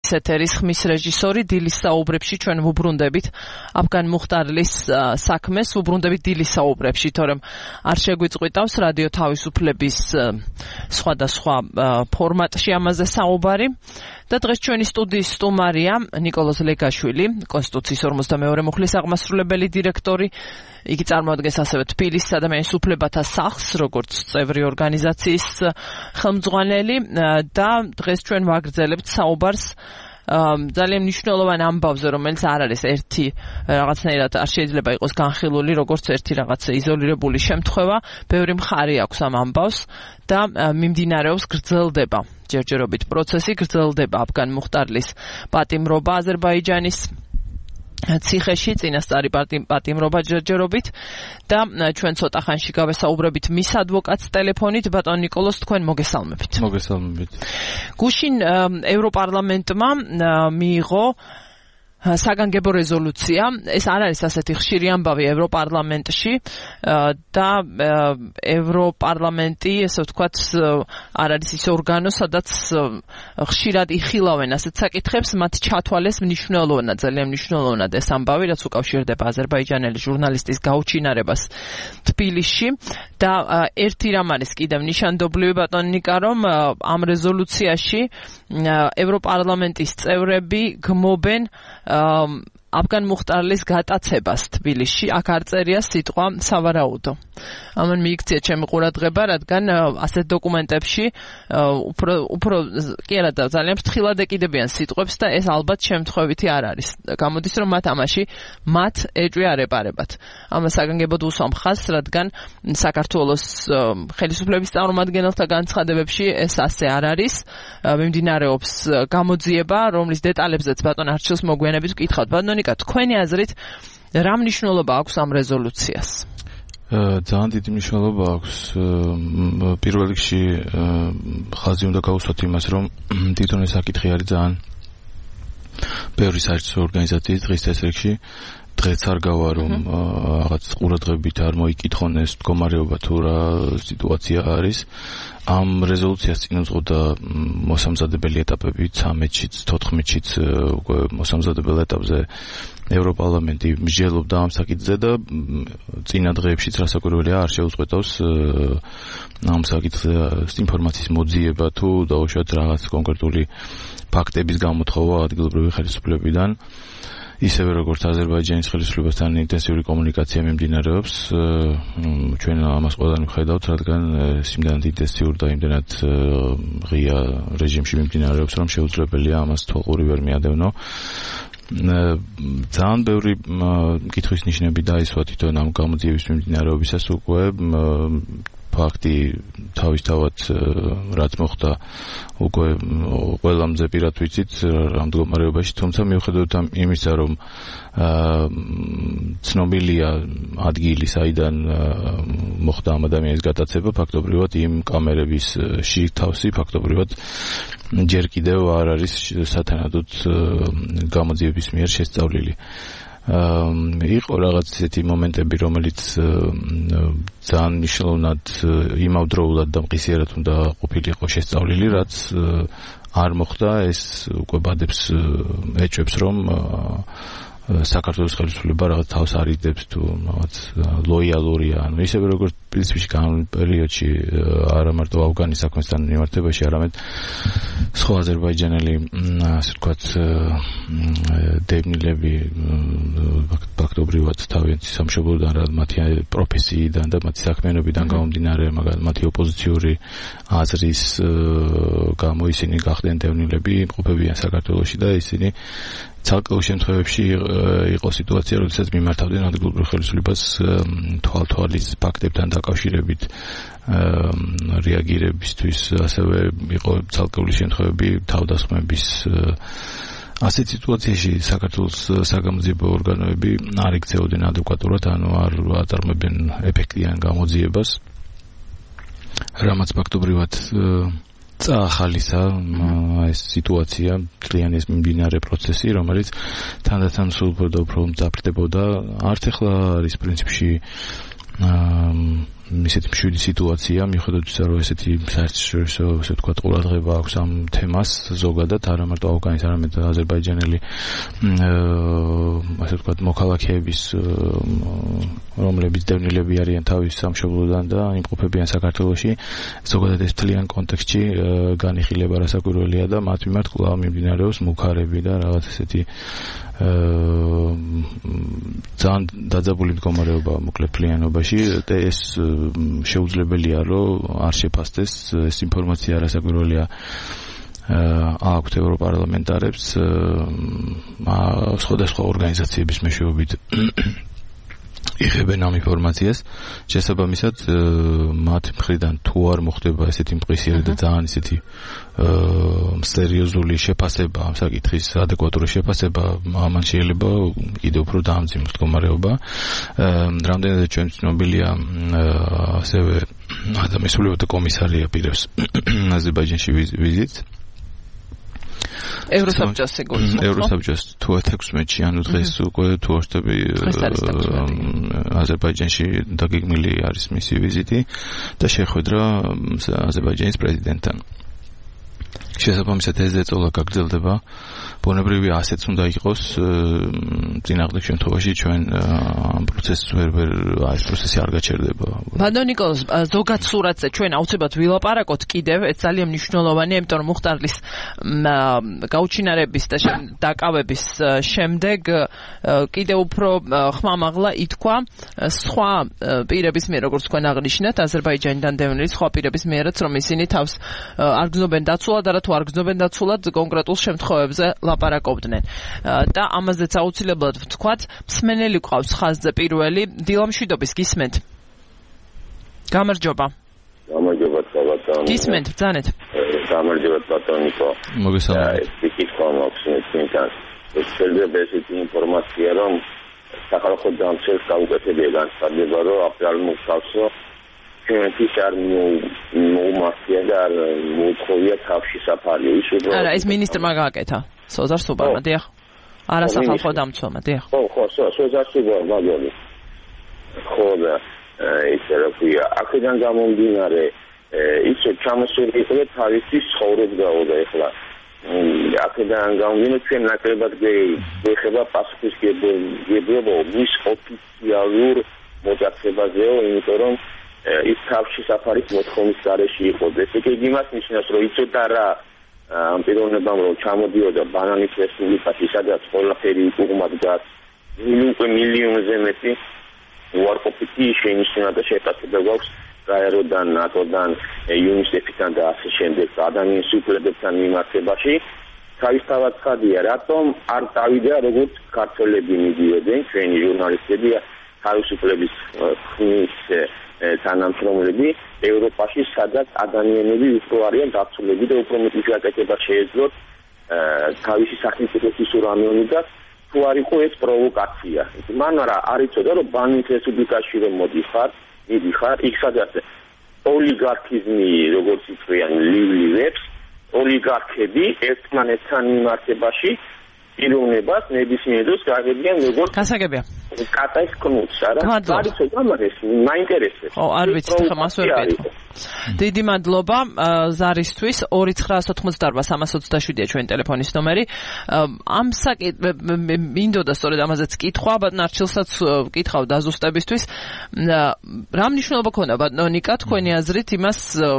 ეთერის ხმის რეჟისორი დილის საუბრებში ჩვენ ვუბრუნდებით აფგან მუხტარლის საქმეს, ვუბრუნდებით დილის საუბრებში, თორემ არ შეგვიწყვიტავს რადიო თავისუფლების სხვადასხვა ფორმატში ამაზე საუბარი. და დღეს ჩვენი სტუდიის სტუმარია ნიკოლოზ ლეგაშვილი, კონსტიტუციის 52 მუხლის აღმასრულებელი დირექტორი. იგი წარმოადგენს ასევე თბილისის ადამიანის უფლებათა სახლს, როგორც წევრი ორგანიზაციის ხელმძღვანელი და დღეს ჩვენ ვაგრძელებთ საუბარს ძალიან მნიშვნელოვან ამბავზე, რომელიც არ არის ერთი რაღაცნაირად არ შეიძლება იყოს განხილული, როგორც ერთი რაღაც იზოლირებული შემთხვევა. ბევრი მხარე აქვს ამ ამბავს და მიმდინარეობს გრძელდება ჯერჯერობით პროცესი, გრძელდება აფგან მუხტარლის პატიმრობა აზერბაიჯანის ციხეში, წინასწარი პატიმრობა ჯერჯერობით და ჩვენ ცოტა ხანში გავესაუბრებით მის ადვოკატს ტელეფონით. ბატონ ნიკოლოზ, თქვენ მოგესალმებით. მოგესალმებით. გუშინ ევროპარლამენტმა მიიღო საგანგებო რეზოლუცია. ეს არ არის ასეთი ხშირი ამბავი ევროპარლამენტში და ევროპარლამენტი, ესე ვთქვათ, არ არის ის ორგანო, სადაც ხშირად იხილავენ ასეთ საკითხებს, მათ ჩათვალეს მნიშვნელოვნად, ძალიან მნიშვნელოვნად ეს ამბავი, რაც უკავშირდება აზერბაიჯანელი ჟურნალისტის გაუჩინარებას თბილისში და ერთი რამ არის კიდევ ნიშანდობლივი, ბატონ ნიკა, რომ ამ რეზოლუციაში ევროპარლამენტის წევრები გმობენ აფგან მუხტარლის გატაცებას თბილისში. აქ არ წერია სიტყვა სავარაუდო. ამან მიიქცია ჩემი ყურადღება, რადგან ასეთ დოკუმენტებში უფრო კი არა და ძალიან ფრთხილად ეკიდებიან სიტყვებს და ეს ალბათ შემთხვევითი არ არის. გამოდის, რომ მათ ეჭვი არ ეპარებათ. ამას საგანგებოდ უსვამ ხაზს, რადგან საქართველოს ხელისუფლების წარმომადგენელთა განცხადებებში ეს ასე არ არის. მიმდინარეობს გამოძიება, რომლის დეტალებზეც ბატონ არჩილს მოგვიანებით ვკითხავთ. ბატონ ნიკა, თქვენი აზრით რა მნიშვნელობა აქვს ამ რეზოლუციას? ძალიან დიდი მნიშვნელობა აქვს. პირველ რიგში ხაზი უნდა გავუსვათ იმას, რომ თვითონ ეს საკითხი არის ძალიან ბევრი საერთო ორგანიზაციის დღის წესრიგში. დღეც არ გავა, რომ რაღაც ყურადღებით არ მოიკითხონ ეს მდგომარეობა თუ რა სიტუაცია არის. ამ რეზოლუციას წინ უძღოდა მოსამზადებელი ეტაპები 13-შიც, 14-შიც უკვე მოსამზადებელ ეტაპზე ევროპარლამენტი მსჯელობდა ამ საკითხზე და წინა დღეებშიც რასაკვირველია არ შეუწყვეტავს ამ საკითხზე ინფორმაციის მოძიება თუ დაუშვათ რაღაც კონკრეტული ფაქტების გამოთხოვა ადგილობრივი ხელისუფლებიდან. ისევე როგორც აზერბაიჯანის ხელისუფლებასთან ინტენსიური კომუნიკაცია მიმდინარეობს, ჩვენ ამას ყველანი ვხედავთ, რადგან იმდენად ინტენსიური და იმდენად ღია რეჟიმში მიმდინარეობს, რომ შეუძლებელია ამას თვალყური ვერ მიადევნო. ძალიან ბევრი კითხვის ნიშნები დაისვა თვითონ ამ გამოძიების მიმდინარეობისას უკვე ფაქტი თავისთავად რაც მოხდა უკვე ყველამზე პირად ვიცით ამ მდგომარეობაში, თუმცა მიუხედავად იმისა, რომ ცნობილია ადგილი, საიდან მოხდა ამ ადამიანის გატაცება, ფაქტობრივად იმ კამერების თავსი ფაქტობრივად ჯერ კიდევ არ არის სათანადოდ გამოძიების მიერ შესწავლილი. იყო რაღაც ისეთი მომენტები, რომელიც ძალიან მნიშვნელოვნად იმავდროულად და მყისიერად უნდა ყოფილიყო შესწავლილი, რაც არ მოხდა. ეს უკვე ბადებს ეჭვებს, რომ საქართველოს ხელისუფლება რაღაც თავს არიდებს თუ რაღაც ლოიალურია, ანუ ისევე როგორც პრინციპში განული პერიოდში არა მარტო ავგანის საქმესთან მიმართებაში, არამედ სხვა აზერბაიჯანელი ასე ვთქვათ დევნილები ფაქტობრივად თავიანთი სამშობლოდან, მათი პროფესიიდან და მათი საქმიანობიდან გამომდინარე, მაგალითად მათი ოპოზიციური აზრის გამო ისინი გახდნენ დევნილები, იმყოფებიან საქართველოში და ისინი ცალკეულ შემთხვევებში იყო სიტუაცია, როდესაც მიმართავდნენ ადგილობრივ ხელისუფლებას თვალთვალის ფაქტებთან დაკავშირებით რეაგირებისთვის, ასევე იყო ცალკეული შემთხვევები თავდასხმების. ასეთ სიტუაციაში საქართველოს საგამოძიებო ორგანოები არ იქცეოდნენ ადეკვატურად, ანუ არ აწარმოებენ ეფექტიან გამოძიებას, რამაც ფაქტობრივად წაახალისა ეს სიტუაცია, მთლიანი ეს მიმდინარე პროცესი, რომელიც თანდათან სულ უფრო და უფრო მძაფრდებოდა. არც ახლა არის პრინციპში ისეთი მშვიდი სიტუაცია, მიუხედავად იმისა, რომ ესეთი საერთაშორისო, ასე ვთქვათ, ყურადღება აქვს ამ თემას ზოგადად, არა მარტო ავგანის, არამედ აზერბაიჯანელი ასე ვთქვათ, მოქალაქეების, რომლებიც დევნილები არიან თავის სამშობლოდან და იმყოფებიან საქართველოში, ზოგადად ეს მთლიან კონტექსტში განიხილება რასაკვირველია და მათ მიმართ კვლავ მიმდინარეობს მუქარები და რაღაც ესეთი ძალიან დაძაბული მდგომარეობა მოკლედ მთლიანობაში და ეს შეუძლებელია რომ არ შეფასდეს ეს ინფორმაცია რასაკვირველია აქვთ ევროპარლამენტარებს სხვადასხვა ორგანიზაციების მეშვეობით იღებენ ამ ინფორმაციას შესაბამისად მათ მხრიდან თუ არ მოხდება ესეთი მყისიერი და ძალიან ესეთი სერიოზული შეფასება ამ საკითხის ადეკვატური შეფასება ამან შეიძლება კიდევ უფრო დაამძიმოს მდგომარეობა რამდენადაც ჩვენ ცნობილია ასევე ადამიანის სრულიად კომისარია პირებს აზერბაიჯანში ვიზიტს ევროსაბჭოს სიგურს ევროსაბჭოს თუ 16-ში ანუ დღეს უკვე თუ ვარდები აზერბაიჯანში დაგეგმილი არის მისი ვიზიტი და შეხვედრა აზერბაიჯანის პრეზიდენტთან შესაბამისად ეს ზეწოლა გაგრძელდება ბუნებრივია ასეც უნდა იყოს წინააღმდეგ შემთხვევაში ჩვენ ამ პროცესს ეს პროცესი არ გაჩერდება. ბატონ ნიკოლოზ, ზოგად სურათზე ჩვენ აუცილებლად ვილაპარაკოთ კიდევ, ეს ძალიან მნიშვნელოვანია, იმიტომ რომ მუხტარლის გაუჩინარების და დაკავების შემდეგ კიდევ უფრო ხმამაღლა ითქვა სხვა პირების მიერ, როგორც თქვენ აღნიშნეთ, აზერბაიჯანიდან დევნილი სხვა პირების მიერაც, რომ ისინი თავს არ გრძნობენ დაცულად, არა თუ არ გრძნობენ დაცულად კონკრეტულ შემთხვევებზე ლაპარაკობდნენ და ამაზეც აუცილებლად ვთქვათ მსმენელი ყავს ხაზზე პირველი დილამშვიდობის გისმენთ გამარჯობა ბატონო გისმენთ ბრძანეთ გამარჯობა ბატონიკო მოგესალმებით კითხვა მაქვს მეცნიერთან ეს შეიძლება ესეთი ინფორმაცია რომ სახალხო დამცველს გაუკეთებია განსხვავება რომ აპრილ მოხალხო ჩვენთვის არ მოუმართია და არ მოუწოვია თავში საფარი ის უბრალოდ არა ეს მინისტრმა გააკეთა სოზარ სუბარმა დიახ არა სახალხო დამცველმა დიახ ხო სოზარ სუბარმა მაგარი ხო და ისე რა ქვია აქედან გამომდინარე ისე ჩამოსული იყო თავისი ცხოვრებდაოდა ეხლა აქედან გამომდინარე ჩვენ ნაკლებად გვეხება პასუხისმგებლობა მის ოფიციალურ მოძახებაზეო იმიტომ რომ ის თავში საფარის მოთხოვნის გარეშე იყო ესე იგი იმას ნიშნავს რომ იცოდა რა ამ პიროვნებამ რომ ჩამოდიოდა ბანანის რესპუბლიკაში სადაც ყველაფერი უკუღმად დგას მილიონზე მეტი უარყოფითი შეინიშნა და შეფასება გვაქვს გაეროდან ნატოდან იუნისეფთან და ასე შემდეგ ადამიანის უფლებებთან მიმართებაში თავისთავად ხადია რატომ არ დავიდა როგორც ქართველები მიდიოდნენ ჩვენი ჟურნალისტები თავისუფლების ხმის თანამშრომლები ევროპაში სადაც ადამიანები უფრო არიან გაცვლები და უფრო მეტი შეაკეთება შეეძლოთ თავისი სახელმწიფოს ურამიონი და თუ არ იყო ეს პროვოკაცია მან არ იცოდა რომ ბანის რესპუბლიკაში რომ მიდიხარ იქ სადაც ოლიგარქიზმი როგორც იწვიან ლივლივებს ოლიგარქები ერთმანეთთან მიმართებაში პიროვნებას ნებისმიერ დროს გაგებიან როგორც გასაგებია კატაის კნუცს არა არის ეს მაინტერესებს ხო არ ვიცი ხა მას ვერ ვეთქო დიდი მადლობა ზარისთვის 2988-327-ია ჩვენი ტელეფონის ნომერი ამ მინდოდა სწორედ ამაზეც კითხვა ბატონ არჩილსაც კითხავ დაზუსტებისთვის რა მნიშვნელობა ქონდა ბატონიკა თქვენი აზრით იმას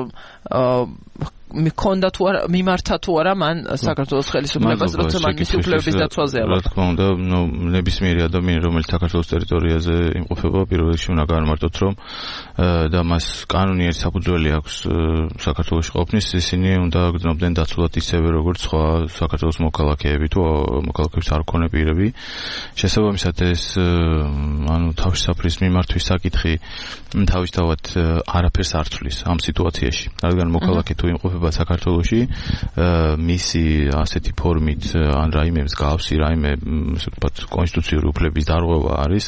მიქონდა თუ არა მიმართა თუ არა მან საქართველოს ხელისუფლებას როცა მან მისი უფლებების დაცვაზე რა თქმა უნდა ნებისმიერი ადამიანი რომელიც საქართველოს ტერიტორიაზე იმყოფება პირველ რიგში უნდა განმარტოთ რომ და მას კანონიერი საფუძველი აქვს საქართველოში ყოფნის ისინი უნდა გრძნობდნენ დაცულად ისევე როგორც სხვა საქართველოს მოქალაქეები თუ მოქალაქეების არ ქონე პირები შესაბამისად ეს ანუ თავშესაფრის მიმართვის საკითხი თავისთავად არაფერს არ ცვლის ამ სიტუაციაში რადგან მოქალაქე თუ იმყოფება საქართველოში მისი ასეთი ფორმით ან რაიმე მსგავსი რაიმე ასე ვთქვათ კონსტიტუციური უფლების დარღვევა არის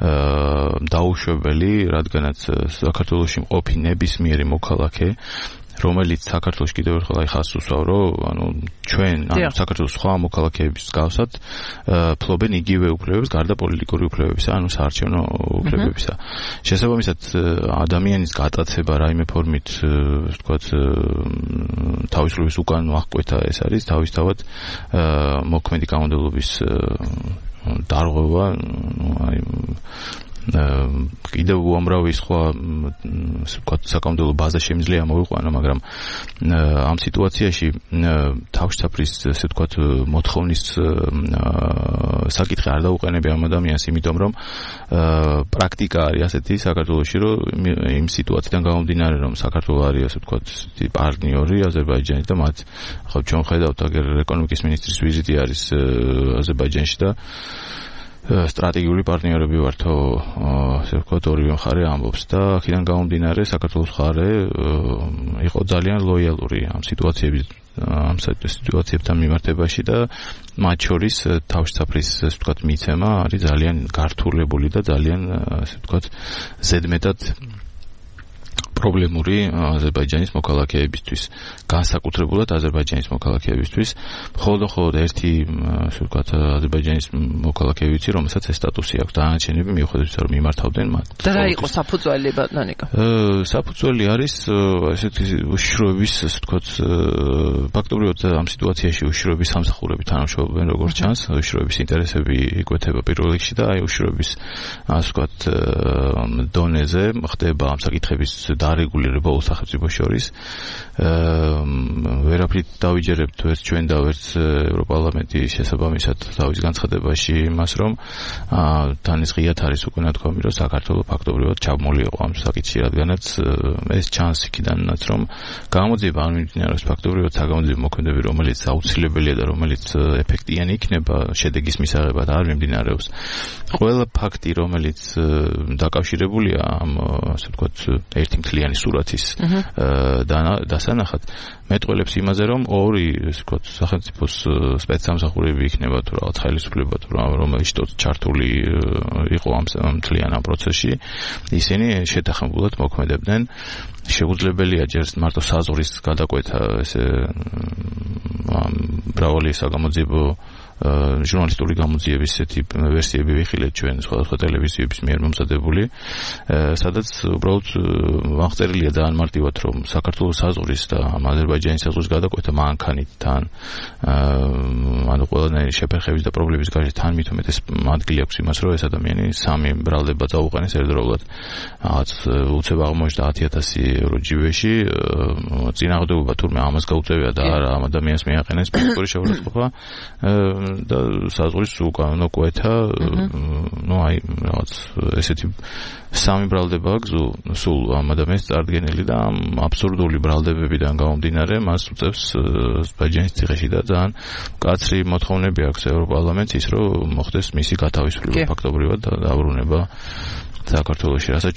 დაუშვებელი რადგანაც საქართველოში მყოფი ნებისმიერი მოქალაქე რომელიც საქართველოს კიდევ ერთხელ აი ხაზს უსვავ, რომ ანუ ჩვენ საქართველოს სხვა მოქალაქეების გასავსად ფლობენ იგივე უფლებებს გარდა პოლიტიკური უფლებებისა, ანუ საარჩევნო უფლებებისა. შესაბამისად ადამიანის გატაცება რაიმე ფორმით ვთქვათ თავისუფლების უკან აღკვეთა ეს არის თავისთავად მოქმედი კანონმდებლობის დარღვევა, აი კიდევ უამრავი სხვა საკანონმდებლო ბაზა შემიძლია მოიყვანო, მაგრამ ამ სიტუაციაში თავშესაფრის ესე ვთქვათ მოთხოვნის საკითხი არ დაუყენებია ამ ადამიანს, იმიტომ რომ პრაქტიკა არის ასეთი საქართველოში, რომ იმ სიტუაციიდან გამომდინარე, რომ საქართველო არის ასე ვთქვათ პარტნიორი აზერბაიჯანის და მათ ხო ჩვენ ხედავთ აგერ ეკონომიკის მინისტრის ვიზიტი არის აზერბაიჯანში და სტრატეგიული პარტნიორები ვართო, ასე ვთქვათ, ორივე მხარე ამბობს და აქედან გამომდინარე საქართველოს მხარე იყო ძალიან ლოიალური ამ სიტუაციებთან მიმართებაში და მათ შორის თავშესაფრის ასე ვთქვათ მიცემა არის ძალიან გართულებული და ძალიან ასე ვთქვათ ზედმეტად პრობლემური აზერბაიჯანის მოქალაქეებისთვის, განსაკუთრებულად აზერბაიჯანის მოქალაქეებისთვის, მხოლოდ ერთი, ასე ვთქვათ, აზერბაიჯანის მოქალაქეები ვიცი, რომელსაც ეს სტატუსი აქვს, დანარჩენები მიუხედავად იმისა, რომ მიმართავდნენ მათ. და რა იყო საფუძველი, ბატონიკა? საფუძველი არის ესეთი უშიშროების, ასე ვთქვათ, ფაქტობრივად ამ სიტუაციაში უშიშროების სამსახურები თანამშრომლობენ, როგორც ჩანს, უშიშროების ინტერესები იკვეთება პირველ რიგში და აი უშიშროების, ასე ვთქვათ, დონეზე ხდება ამ საკითხების დარეგულირება ორ სახელმწიფოს შორის. ვერაფრით დავიჯერებთ ვერც ჩვენ და ვერც ევროპარლამენტი შესაბამისად თავის განცხადებაში იმას, რომ თან ის ღიად არის უკვე ნათქვამი, რომ საქართველო ფაქტობრივად ჩაბმული იყო ამ საკითხში, რადგანაც ეს ჩანს იქიდანაც, რომ გამოძიება არ მიმდინარეობს ფაქტობრივად საგამოძიებო მოქმედებები, რომელიც აუცილებელია და რომელიც ეფექტიანი იქნება შედეგის მისაღებად არ მიმდინარეობს. ყველა ფაქტი, რომელიც დაკავშირებულია ამ ასე ვთქვათ ერთი მთლიანი სურათის დასანახად მეტყველებს იმაზე, რომ ორი ასე ვთქვათ სახელმწიფოს სპეცსამსახურები იქნება თუ რაღაც ხელისუფლება თუ რომელიც ჩართული იყო ამ მთლიან ამ პროცესში, ისინი შეთანხმებულად მოქმედებდნენ. შეუძლებელია ჯერ მარტო საზღვრის გადაკვეთა ესე მრავალი საგამოძიებო ჟურნალისტური გამოძიების ესეთი ვერსიები ვიხილეთ ჩვენ სხვადასხვა ტელევიზიების მიერ მომზადებული, სადაც უბრალოდ აღწერილია ძალიან მარტივად, რომ საქართველოს საზღვრის და აზერბაიჯანის საზღვრის გადაკვეთა მანქანით თან ანუ ყველანაირი შეფერხების და პრობლემების გარშე თან მით უმეტეს ადგილი აქვს იმას, რომ ეს ადამიანი სამი ბრალდება წაუყენეს ერთდროულად. რაღაც უცებ აღმოჩნდა 10,000 ევრო ჯიბეში, წინააღმდეგობა თურმე ამას გაუწევია და არა ამ ადამიანს მიაყენეს პოლიტიკური შეურაცხყოფა და საზღვრის უკანონო კვეთა, ну აი რაღაც ესეთი სამი ბრალდება აქვს სულ ამ ადამიანს წარდგენილი და ამ აბსურდული ბრალდებებიდან გამომდინარე მას უწევს აზერბაიჯანის ციხეში და ძალიან მკაცრი მოთხოვნები აქვს ევროპარლამენტს ის, რომ მოხდეს მისი გათავისუფლება ფაქტობრივად და დაბრუნება საქართველოში, რასაც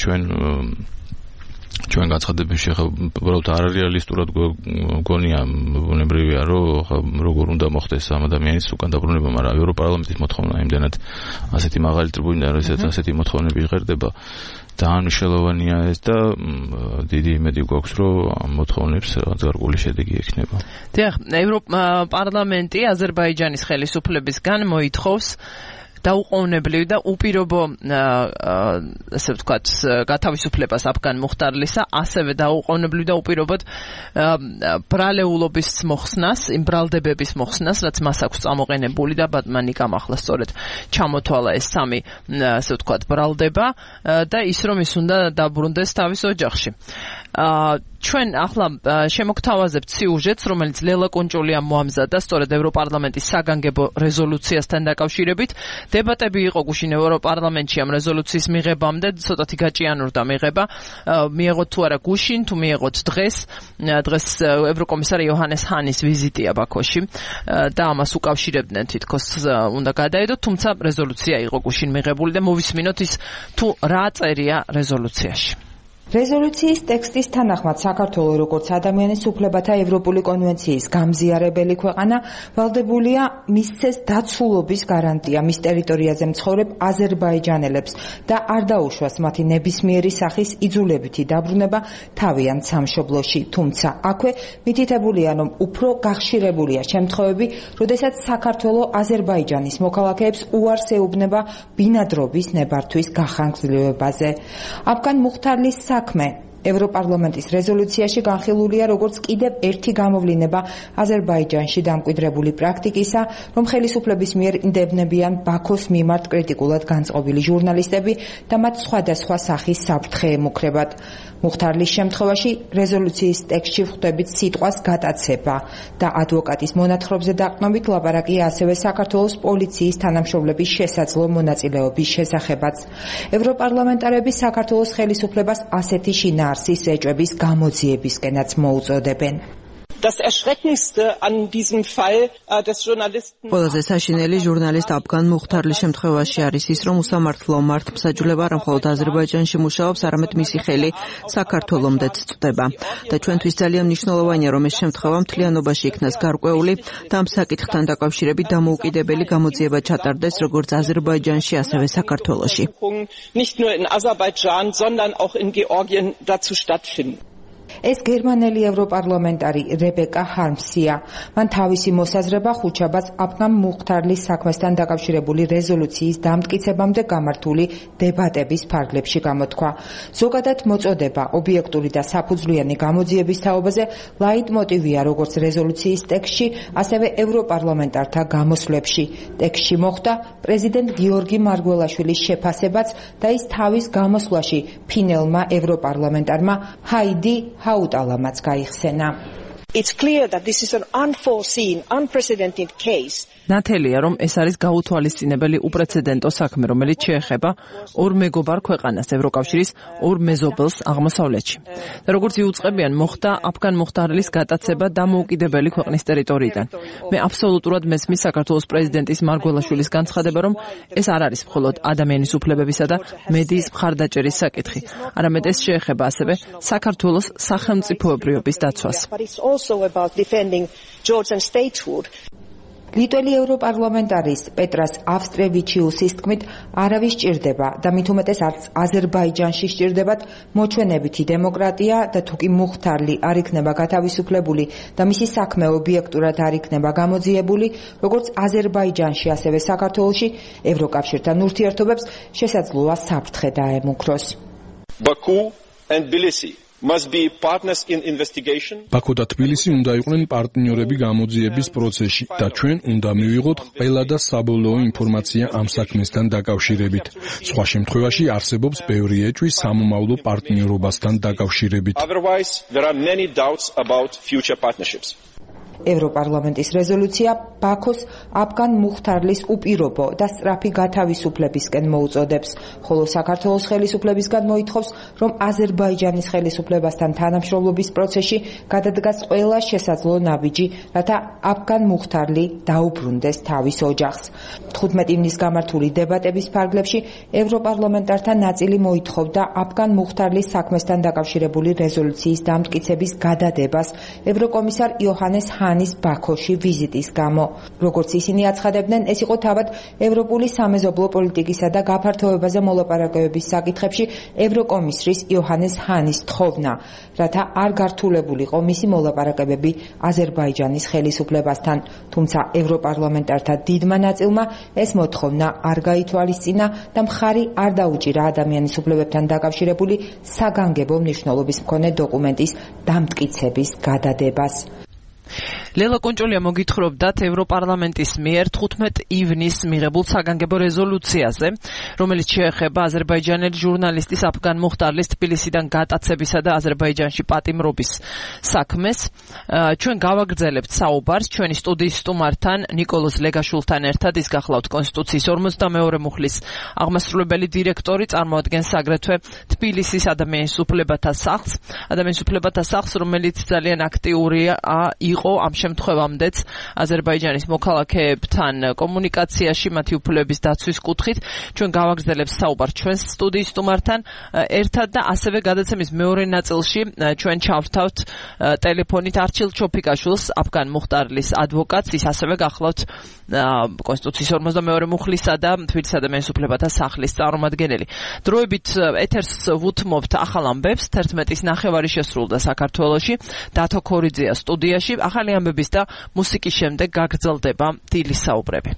ჩვენ განცხადებებში უბრალოდ არარეალისტურად გონია ბუნებრივია, რომ როგორ უნდა მოხდეს ამ ადამიანის უკან დაბრუნება, მაგრამ ევროპარლამენტის მოთხოვნა იმდენად ასეთი მაღალი ტრიბუნიდან, როდესაც ასეთი მოთხოვნები იღერდება, ძალიან მნიშვნელოვანია ეს და დიდი იმედი გვაქვს, რომ ამ მოთხოვნებს რაღაც გარკვეული შედეგი ექნება. დიახ, ევროპარლამენტი აზერბაიჯანის ხელისუფლებისგან მოითხოვს დაუყოვნებლივ და უპირობო ასე ვთქვათ გათავისუფლებას აფგან მუხტარლისა, ასევე დაუყოვნებლივ და უპირობოდ ბრალეულობის მოხსნას, იმ ბრალდებების მოხსნას, რაც მას აქვს წამოყენებული და ბატმანიკამ ახლა სწორედ ჩამოთვალა ეს სამი ასე ვთქვათ ბრალდება და ის რომ ის უნდა დაბრუნდეს თავის ოჯახში. ჩვენ ახლა შემოგთავაზებთ სიუჟეტს, რომელიც ლელა კუნჭულიამ მოამზადა სწორედ ევროპარლამენტის საგანგებო რეზოლუციასთან დაკავშირებით. დებატები იყო გუშინ ევროპარლამენტში ამ რეზოლუციის მიღებამდე, ცოტათი გაჭიანურდა მიღება. მიიღოთ თუ არა გუშინ, თუ მიიღოთ დღეს ევროკომისარი იოჰანეს ჰანის ვიზიტია ბაქოში და ამას უკავშირებდნენ თითქოს უნდა გადაედოთ, თუმცა რეზოლუცია იყო გუშინ მიღებული და მოვისმინოთ ის თუ რა წერია რეზოლუციაში. რეზოლუციის ტექსტის თანახმად საქართველო როგორც ადამიანის უფლებათა ევროპული კონვენციის გამზიარებელი ქვეყანა ვალდებულია მისცეს დაცულობის გარანტია მის ტერიტორიაზე მცხოვრებ აზერბაიჯანელებს და არ დაუშვას მათი ნებისმიერი სახის იძულებითი დაბრუნება თავიანთ სამშობლოში. თუმცა აქვე მითითებულია, რომ უფრო გახშირებულია შემთხვევები, როდესაც საქართველო აზერბაიჯანის მოქალაქეებს უარს ეუბნება ბინადრობის ნებართვის გახანგრძლივებაზე. აფგან მუხთარლის საქმე ევროპარლამენტის რეზოლუციაში განხილულია როგორც კიდევ ერთი გამოვლინება აზერბაიჯანში დამკვიდრებული პრაქტიკისა, რომ ხელისუფლების მიერ ინდებნებიან ბაქოს მიმართ კრიტიკულად განწყობილი ჟურნალისტები და მათ სხვადასხვა სახის საფრთხე ემუქრებათ. მუხთარლის შემთხვევაში რეზოლუციის ტექსტში ვხვდებით სიტყვას გატაცება და ადვოკატის მონათხრობზე დაყრდნობით ლაპარაკია ასევე საქართველოს პოლიციის თანამშრომლების შესაძლო მონაწილეობის შესახებაც. ევროპარლამენტარები საქართველოს ხელისუფლებას ასეთი შინაარსის ეჭვების გამოძიებისკენაც მოუწოდებენ. ყველაზე საშინელი ჟურნალისტ აფგან მუხთარლის შემთხვევაში არის ის, რომ უსამართლო მართლმსაჯულება არა მხოლოდ აზერბაიჯანში მუშაობს, არამედ მისი ხელი საქართველომდეც წვდება. და ჩვენთვის ძალიან მნიშვნელოვანია, რომ ეს შემთხვევა მთლიანობაში იქნას გარკვეული და ამ საკითხთან დაკავშირებით დამოუკიდებელი გამოძიება ჩატარდეს როგორც აზერბაიჯანში, ასევე საქართველოში. ეს გერმანელი ევროპარლამენტარი რებეკა ჰარმსია. მან თავისი მოსაზრება ხუთშაბათს აფგან მუხთარლის საქმესთან დაკავშირებული რეზოლუციის დამტკიცებამდე გამართული დებატების ფარგლებში გამოთქვა. ზოგადად მოწოდება ობიექტური და საფუძვლიანი გამოძიების თაობაზე ლაიტმოტივია როგორც რეზოლუციის ტექსტში, ასევე ევროპარლამენტართა გამოსვლებში. ტექსტში მოხვდა პრეზიდენტ გიორგი მარგველაშვილის შეფასებაც და ის თავის გამოსვლაში ფინელმა ევროპარლამენტარმა ჰაიდი ჰაუტალამაც გაიხსენა. It's clear that this is an unforeseen, unprecedented case. ნათელია, რომ ეს არის გაუთვალისწინებელი უპრეცედენტო საქმე, რომელიც შეეხება ორ მეგობარ ქვეყანას, ევროკავშირის ორ მეზობელს აღმოსავლეთში. და როგორც იუწყებიან, მოხდა აფგან მუხთარლის გატაცება დამოუკიდებელი ქვეყნის ტერიტორიიდან. მე აბსოლუტურად მესმის საქართველოს პრეზიდენტის მარგველაშვილის განცხადება, რომ ეს არ არის მხოლოდ ადამიანის უფლებებისა და მედიის მხარდაჭერის საკითხი, არამედ ეს შეეხება ასევე საქართველოს სახელმწიფოებრიობის დაცვას. ლიტველი ევროპარლამენტარის პეტრას ავსტრევიჩიუსის თქმით, არავის სჭირდება და მით უმეტეს არც აზერბაიჯანში სჭირდებათ მოჩვენებითი დემოკრატია და თუ კი მუხთარლი არ იქნება გათავისუფლებული და მისი საქმე ობიექტურად არ იქნება გამოძიებული, როგორც აზერბაიჯანში, ასევე საქართველოში, ევროკავშირთან ურთიერთობებს შესაძლოა საფრთხე დაემუქროს. Baku and Tbilisi must be partners in investigation. ბაქო და თბილისი უნდა იყვნენ პარტნიორები გამოძიების პროცესში და ჩვენ უნდა მივიღოთ ყველა და საბოლოო ინფორმაცია ამ საქმესთან დაკავშირებით. სხვა შემთხვევაში არსებობს ბევრი ეჭვი სამომავლო პარტნიორობასთან დაკავშირებით. Otherwise, there are many doubts about future partnerships. ევროპარლამენტის რეზოლუცია ბაქოს აფგან მუხთარლის უპირობო და სწრაფი გათავისუფლებისკენ მოუწოდებს, ხოლო საქართველოს ხელისუფლებისგან მოითხოვს, რომ აზერბაიჯანის ხელისუფლებასთან თანამშრომლობის პროცესში გადადგას ყველა შესაძლო ნაბიჯი, რათა აფგან მუხთარლი დაუბრუნდეს თავის ოჯახს. 15 ივნის გამართული დებატების ფარგლებში ევროპარლამენტართა ნაწილი მოითხოვდა აფგან მუხთარლის საქმესთან დაკავშირებული რეზოლუციის დამტკიცების გადადებას ევროკომისარ იოჰანეს ჰანის ბაქოში ვიზიტის გამო. როგორც ისინი აცხადებდნენ, ეს იყო თავად ევროპული სამეზობლო პოლიტიკისა და გაფართოებაზე მოლაპარაკებების საკითხებში ევროკომისრის იოჰანეს ჰანის თხოვნა, რათა არ გართულებულიყო მისი მოლაპარაკებები აზერბაიჯანის ხელისუფლებასთან. თუმცა ევროპარლამენტართა დიდმა ნაწილმა ეს მოთხოვნა არ გაითვალისწინა და მხარი არ დაუჭირა ადამიანის უფლებებთან დაკავშირებული საგანგებო მნიშვნელობის მქონე დოკუმენტის დამტკიცების გადადებას. ლელა კონჭოლია მოგითხრობდათ ევროპარლამენტის მიერ 15 ივნის მიღებულ საგანგებო რეზოლუციაზე, რომელიც შეეხება აზერბაიჯანელი ჟურნალისტის აფგან მუხთარლის თბილისიდან გატაცებისა და აზერბაიჯანში პატიმრობის საქმეს. ჩვენ გავაგრძელებთ საუბარს ჩვენი სტუდიის სტუმართან ნიკოლოზ ლეგაშვილთან ერთად. ის გახლავთ კონსტიტუციის 42 მუხლის აღმასრულებელი დირექტორი, წარმოადგენს აგრეთვე თბილისის ადამიანის უფლებათა სახლს, რომელიც ძალიან აქტიურია იყო ამ შემთხვევამდეც აზერბაიჯანის მოქალაქეებთან კომუნიკაციაში მათი უფლებების დაცვის კუთხით ჩვენ გავაგრძელებთ საუბარს ჩვენს სტუდიის სტუმართან ერთად და ასევე გადაცემის მეორე ნაწილში ჩვენ ჩავთავთ ტელეფონით არჩილ ჩოფიკაშვილს, აფგან მუხტარლის ადვოკატს, ის ასევე გახლავთ კონსტიტუციის 42 მუხლისა და თბილისისა და მენსუფლებათა სახლის წარმომადგენელი. დროებით ეთერს ვუთმობთ ახალ ამბებს, 11-ის ნახევარი შესრულდა საქართველოში, დათო ქორიძეა სტუდიაში, ახალი ამბების და მუსიკის შემდეგ გაგრძელდება დილის საუბრები.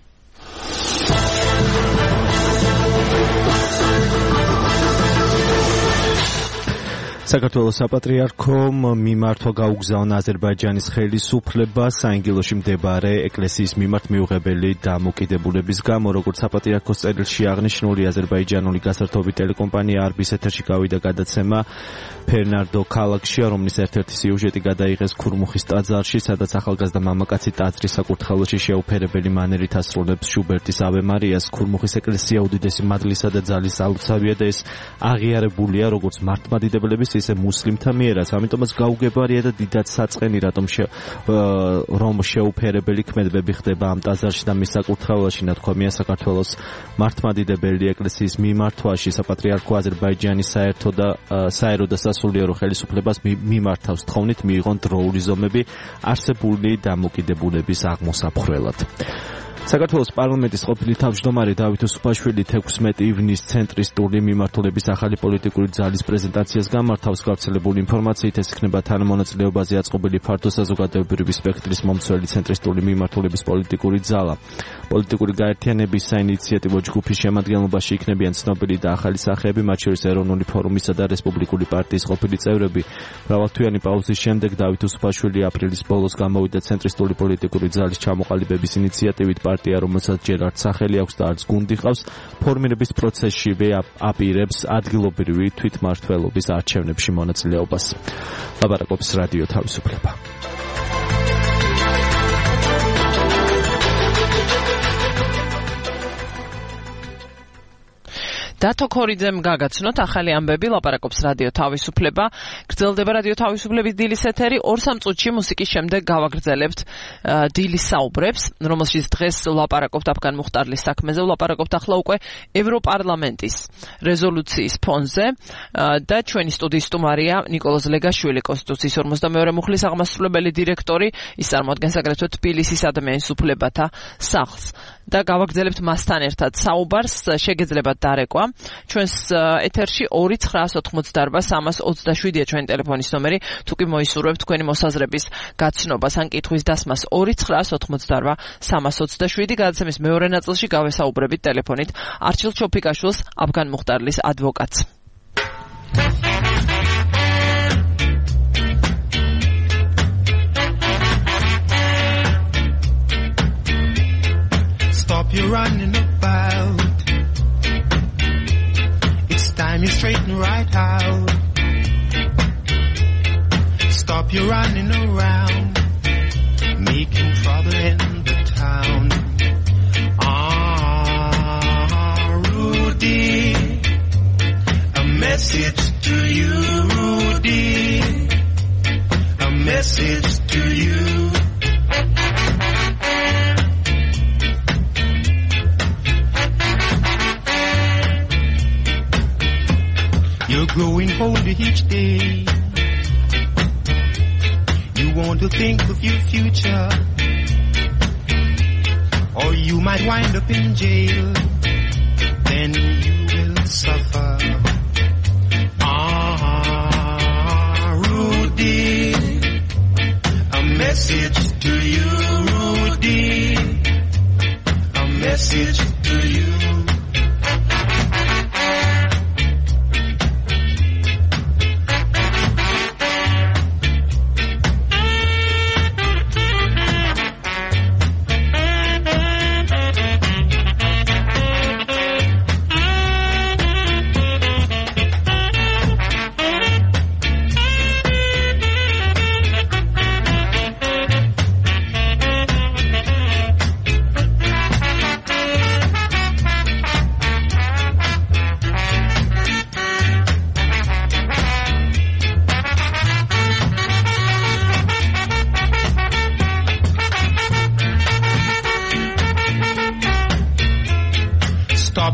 საქართველოს საპატრიარქომ მიმართვა გაუგზავნა აზერბაიჯანის ხელისუფლება საინგილოში მდებარე ეკლესიის მიმართ მიუღებელი დამოკიდებულების გამო, როგორც საპატრიარქოს წერილში აღნიშნული, აზერბაიჯანული გასართობი ტელეკომპანია Arbis ეთერში გავიდა გადაცემა ფერნანდო ქალაქშია, რომლის ერთ-ერთი სიუჟეტი გადაიღეს ქურმუხის ტაძარში, სადაც ახალგაზრდა მამაკაცი ტაძრის საკურთხეველში შეუფერებელი მანერით ასრულებს შუბერტის ave Marias. ქურმუხის ეკლესია უდიდესი მადლისა და ძალის აუცავია და ეს აღიარებულია როგორც მართლმადიდებლების ისე მუსლიმთა მიერაც, ამიტომაც გაუგებარია და დიდად საწყენი, რომ შეუფერებელი ქმედებები ხდება ამ ტაძარში და მის საკურთხეველში, ნათქვამია საქართველოს მართლმადიდებელი ეკლესიის მიმართვაში. საპატრიარქო აზერბაიჯანის საერო და სასულიერო ხელისუფლებას მიმართავს თხოვნით მიიღონ დროული ზომები არსებული დამოკიდებულების აღმოსაფხრელად. საქართველოს პარლამენტის ყოფილი თავმჯდომარე დავით უსუფაშვილი 16 ივნის ცენტრისტული მიმართულების ახალი პოლიტიკური ძალის პრეზენტაციას გამართავს. გავრცელებული ინფორმაციით ეს იქნება თანამონაწილეობაზე აწყობილი ფართო საზოგადოებრივი სპექტრის მომცველი ცენტრისტული მიმართულების პოლიტიკური ძალა. პოლიტიკური გაერთიანების საინიციატივო ჯგუფის შემადგენლობაში იქნებიან ცნობილი და ახალი სახეები, მათ შორის ეროვნული ფორუმისა და რესპუბლიკური პარტიის ყოფილი წევრები. მრავალთვიანი პაუზის შემდეგ დავით უსუფაშვილი აპრილის ბოლოს გამოვიდა ცენტრისტული პოლიტიკური ძალის ჩამოყალიბების ინიციატივით. პარტია, რომელსაც ჯერ არც სახელი აქვს და არც გუნდი ყავს, ფორმირების პროცესშივე აპირებს ადგილობრივი თვითმმართველობის არჩევნებში მონაწილეობას. ლაპარაკობს რადიო თავისუფლება. დათო ქორიძემ გაგაცნოთ ახალი ამბები, ლაპარაკობს რადიო თავისუფლება. გრძელდება რადიო თავისუფლების დილის ეთერი, 2-3 წუთში მუსიკის შემდეგ გავაგრძელებთ დილის საუბრებს, რომელშიც დღეს ვლაპარაკობთ აფგან მუხტარლის საქმეზე, ვლაპარაკობთ ახლა უკვე ევროპარლამენტის რეზოლუციის ფონზე და ჩვენი სტუდიის სტუმარია ნიკოლოზ ლეგაშვილი, კონსტიტუციის 42 მუხლის აღმასრულებელი დირექტორი, ის წარმოადგენს აგრეთვე თბილისის ადამიანსუფლებათა სახლს. და გავაგრძელებთ მასთან ერთად საუბარს, შეგეძლებათ დარეკვა. ჩვენს ეთერში 2-988-327-ია ჩვენი ტელეფონის ნომერი, თუ კი მოისურვებთ თქვენი მოსაზრების გაცნობას ან კითხვის დასმას 2-988-327. გადაცემის მეორე ნაწილში გავესაუბრებით ტელეფონით არჩილ ჩოფიკაშვილს, აფგან მუხტარლის ადვოკატს. Stop your running about. It's time you straighten right out. Stop your running around, making trouble in the town. Rudy, a message to you, Rudy, a message to you. You're growing older each day. You want to think of your future, or you might wind up in jail. Then you will suffer. Rudy, a message to you, Rudy, a message to you.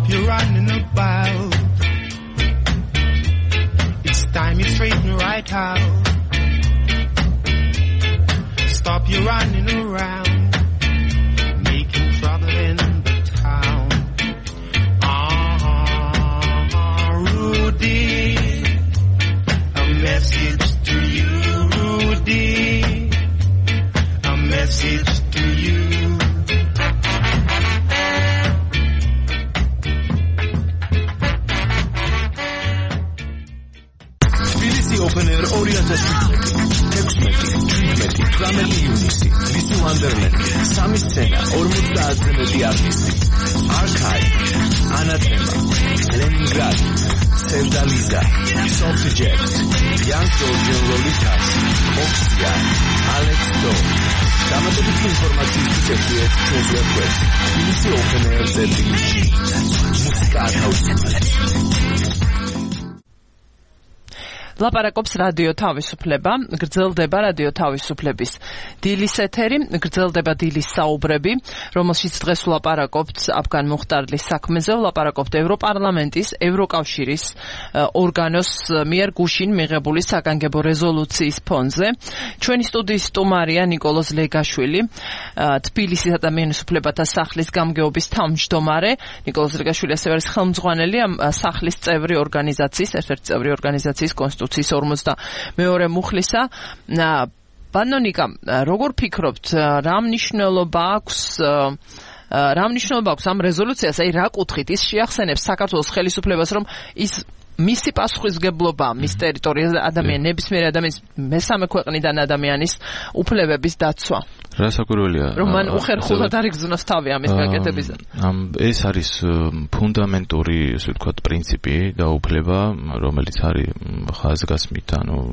your running about. It's time you straighten right out. Stop your running around, making trouble in the town. Rudy, a message to you, Rudy, a message to you. Tbilisi Open Air 2017 ივნისი Lisi Wonderland 3 სცენა 50-ზე მეტი არტისტი Archive Anathema Leningrad Sevdaliza Soft Jet Young Georgian Lolitas Oxia Alex Do დამატებითი ინფორმაციისთვის ერთიეთ ჩვენს ვებგვერდს Tbilisi Open Air.gt მუსიკა ათავისუფლებს ლაპარაკობს რადიო თავისუფლება, გრძელდება რადიო თავისუფლების დილის ეთერი, გრძელდება დილის საუბრები, რომელშიც დღეს ვლაპარაკობთ აფგან მუხტარლის საქმეზე, ვლაპარაკობთ ევროპარლამენტის, ევროკავშირის ორგანოს მიერ გუშინ მიღებული საგანგებო რეზოლუციის ფონზე. ჩვენი სტუდიის სტუმარია ნიკოლოზ ლეგაშვილი, თბილისის ადამიანის უფლებათა სახლის გამგეობის თავმჯდომარე. ნიკოლოზ ლეგაშვილი ასევე არის ხელმძღვანელი ამ სახლის წევრი ორგანიზაციის, ერთ-ერთი წევრი ორგანიზაციის კონსტიტუციის 42 მუხლისა. ბანონიკა, როგორ ფიქრობთ, რა მნიშვნელობა აქვს ამ რეზოლუციას, აი რა კუთხით ის შეახსენებს საქართველოს ხელისუფლებას, რომ ის მისი პასუხისმგებლობა მის ტერიტორიაზე ნებისმიერ ადამიანის მესამე ქვეყნიდან ადამიანის უფლებების დაცვა. რა საკვირველია რომ მან უხერხულად არ იგრძნოს თავი ამის გაკეთებაზე. ეს არის ფუნდამენტური, ასე ვთქვათ, პრინციპი და უფლება, რომელიც არის ხაზგასმით,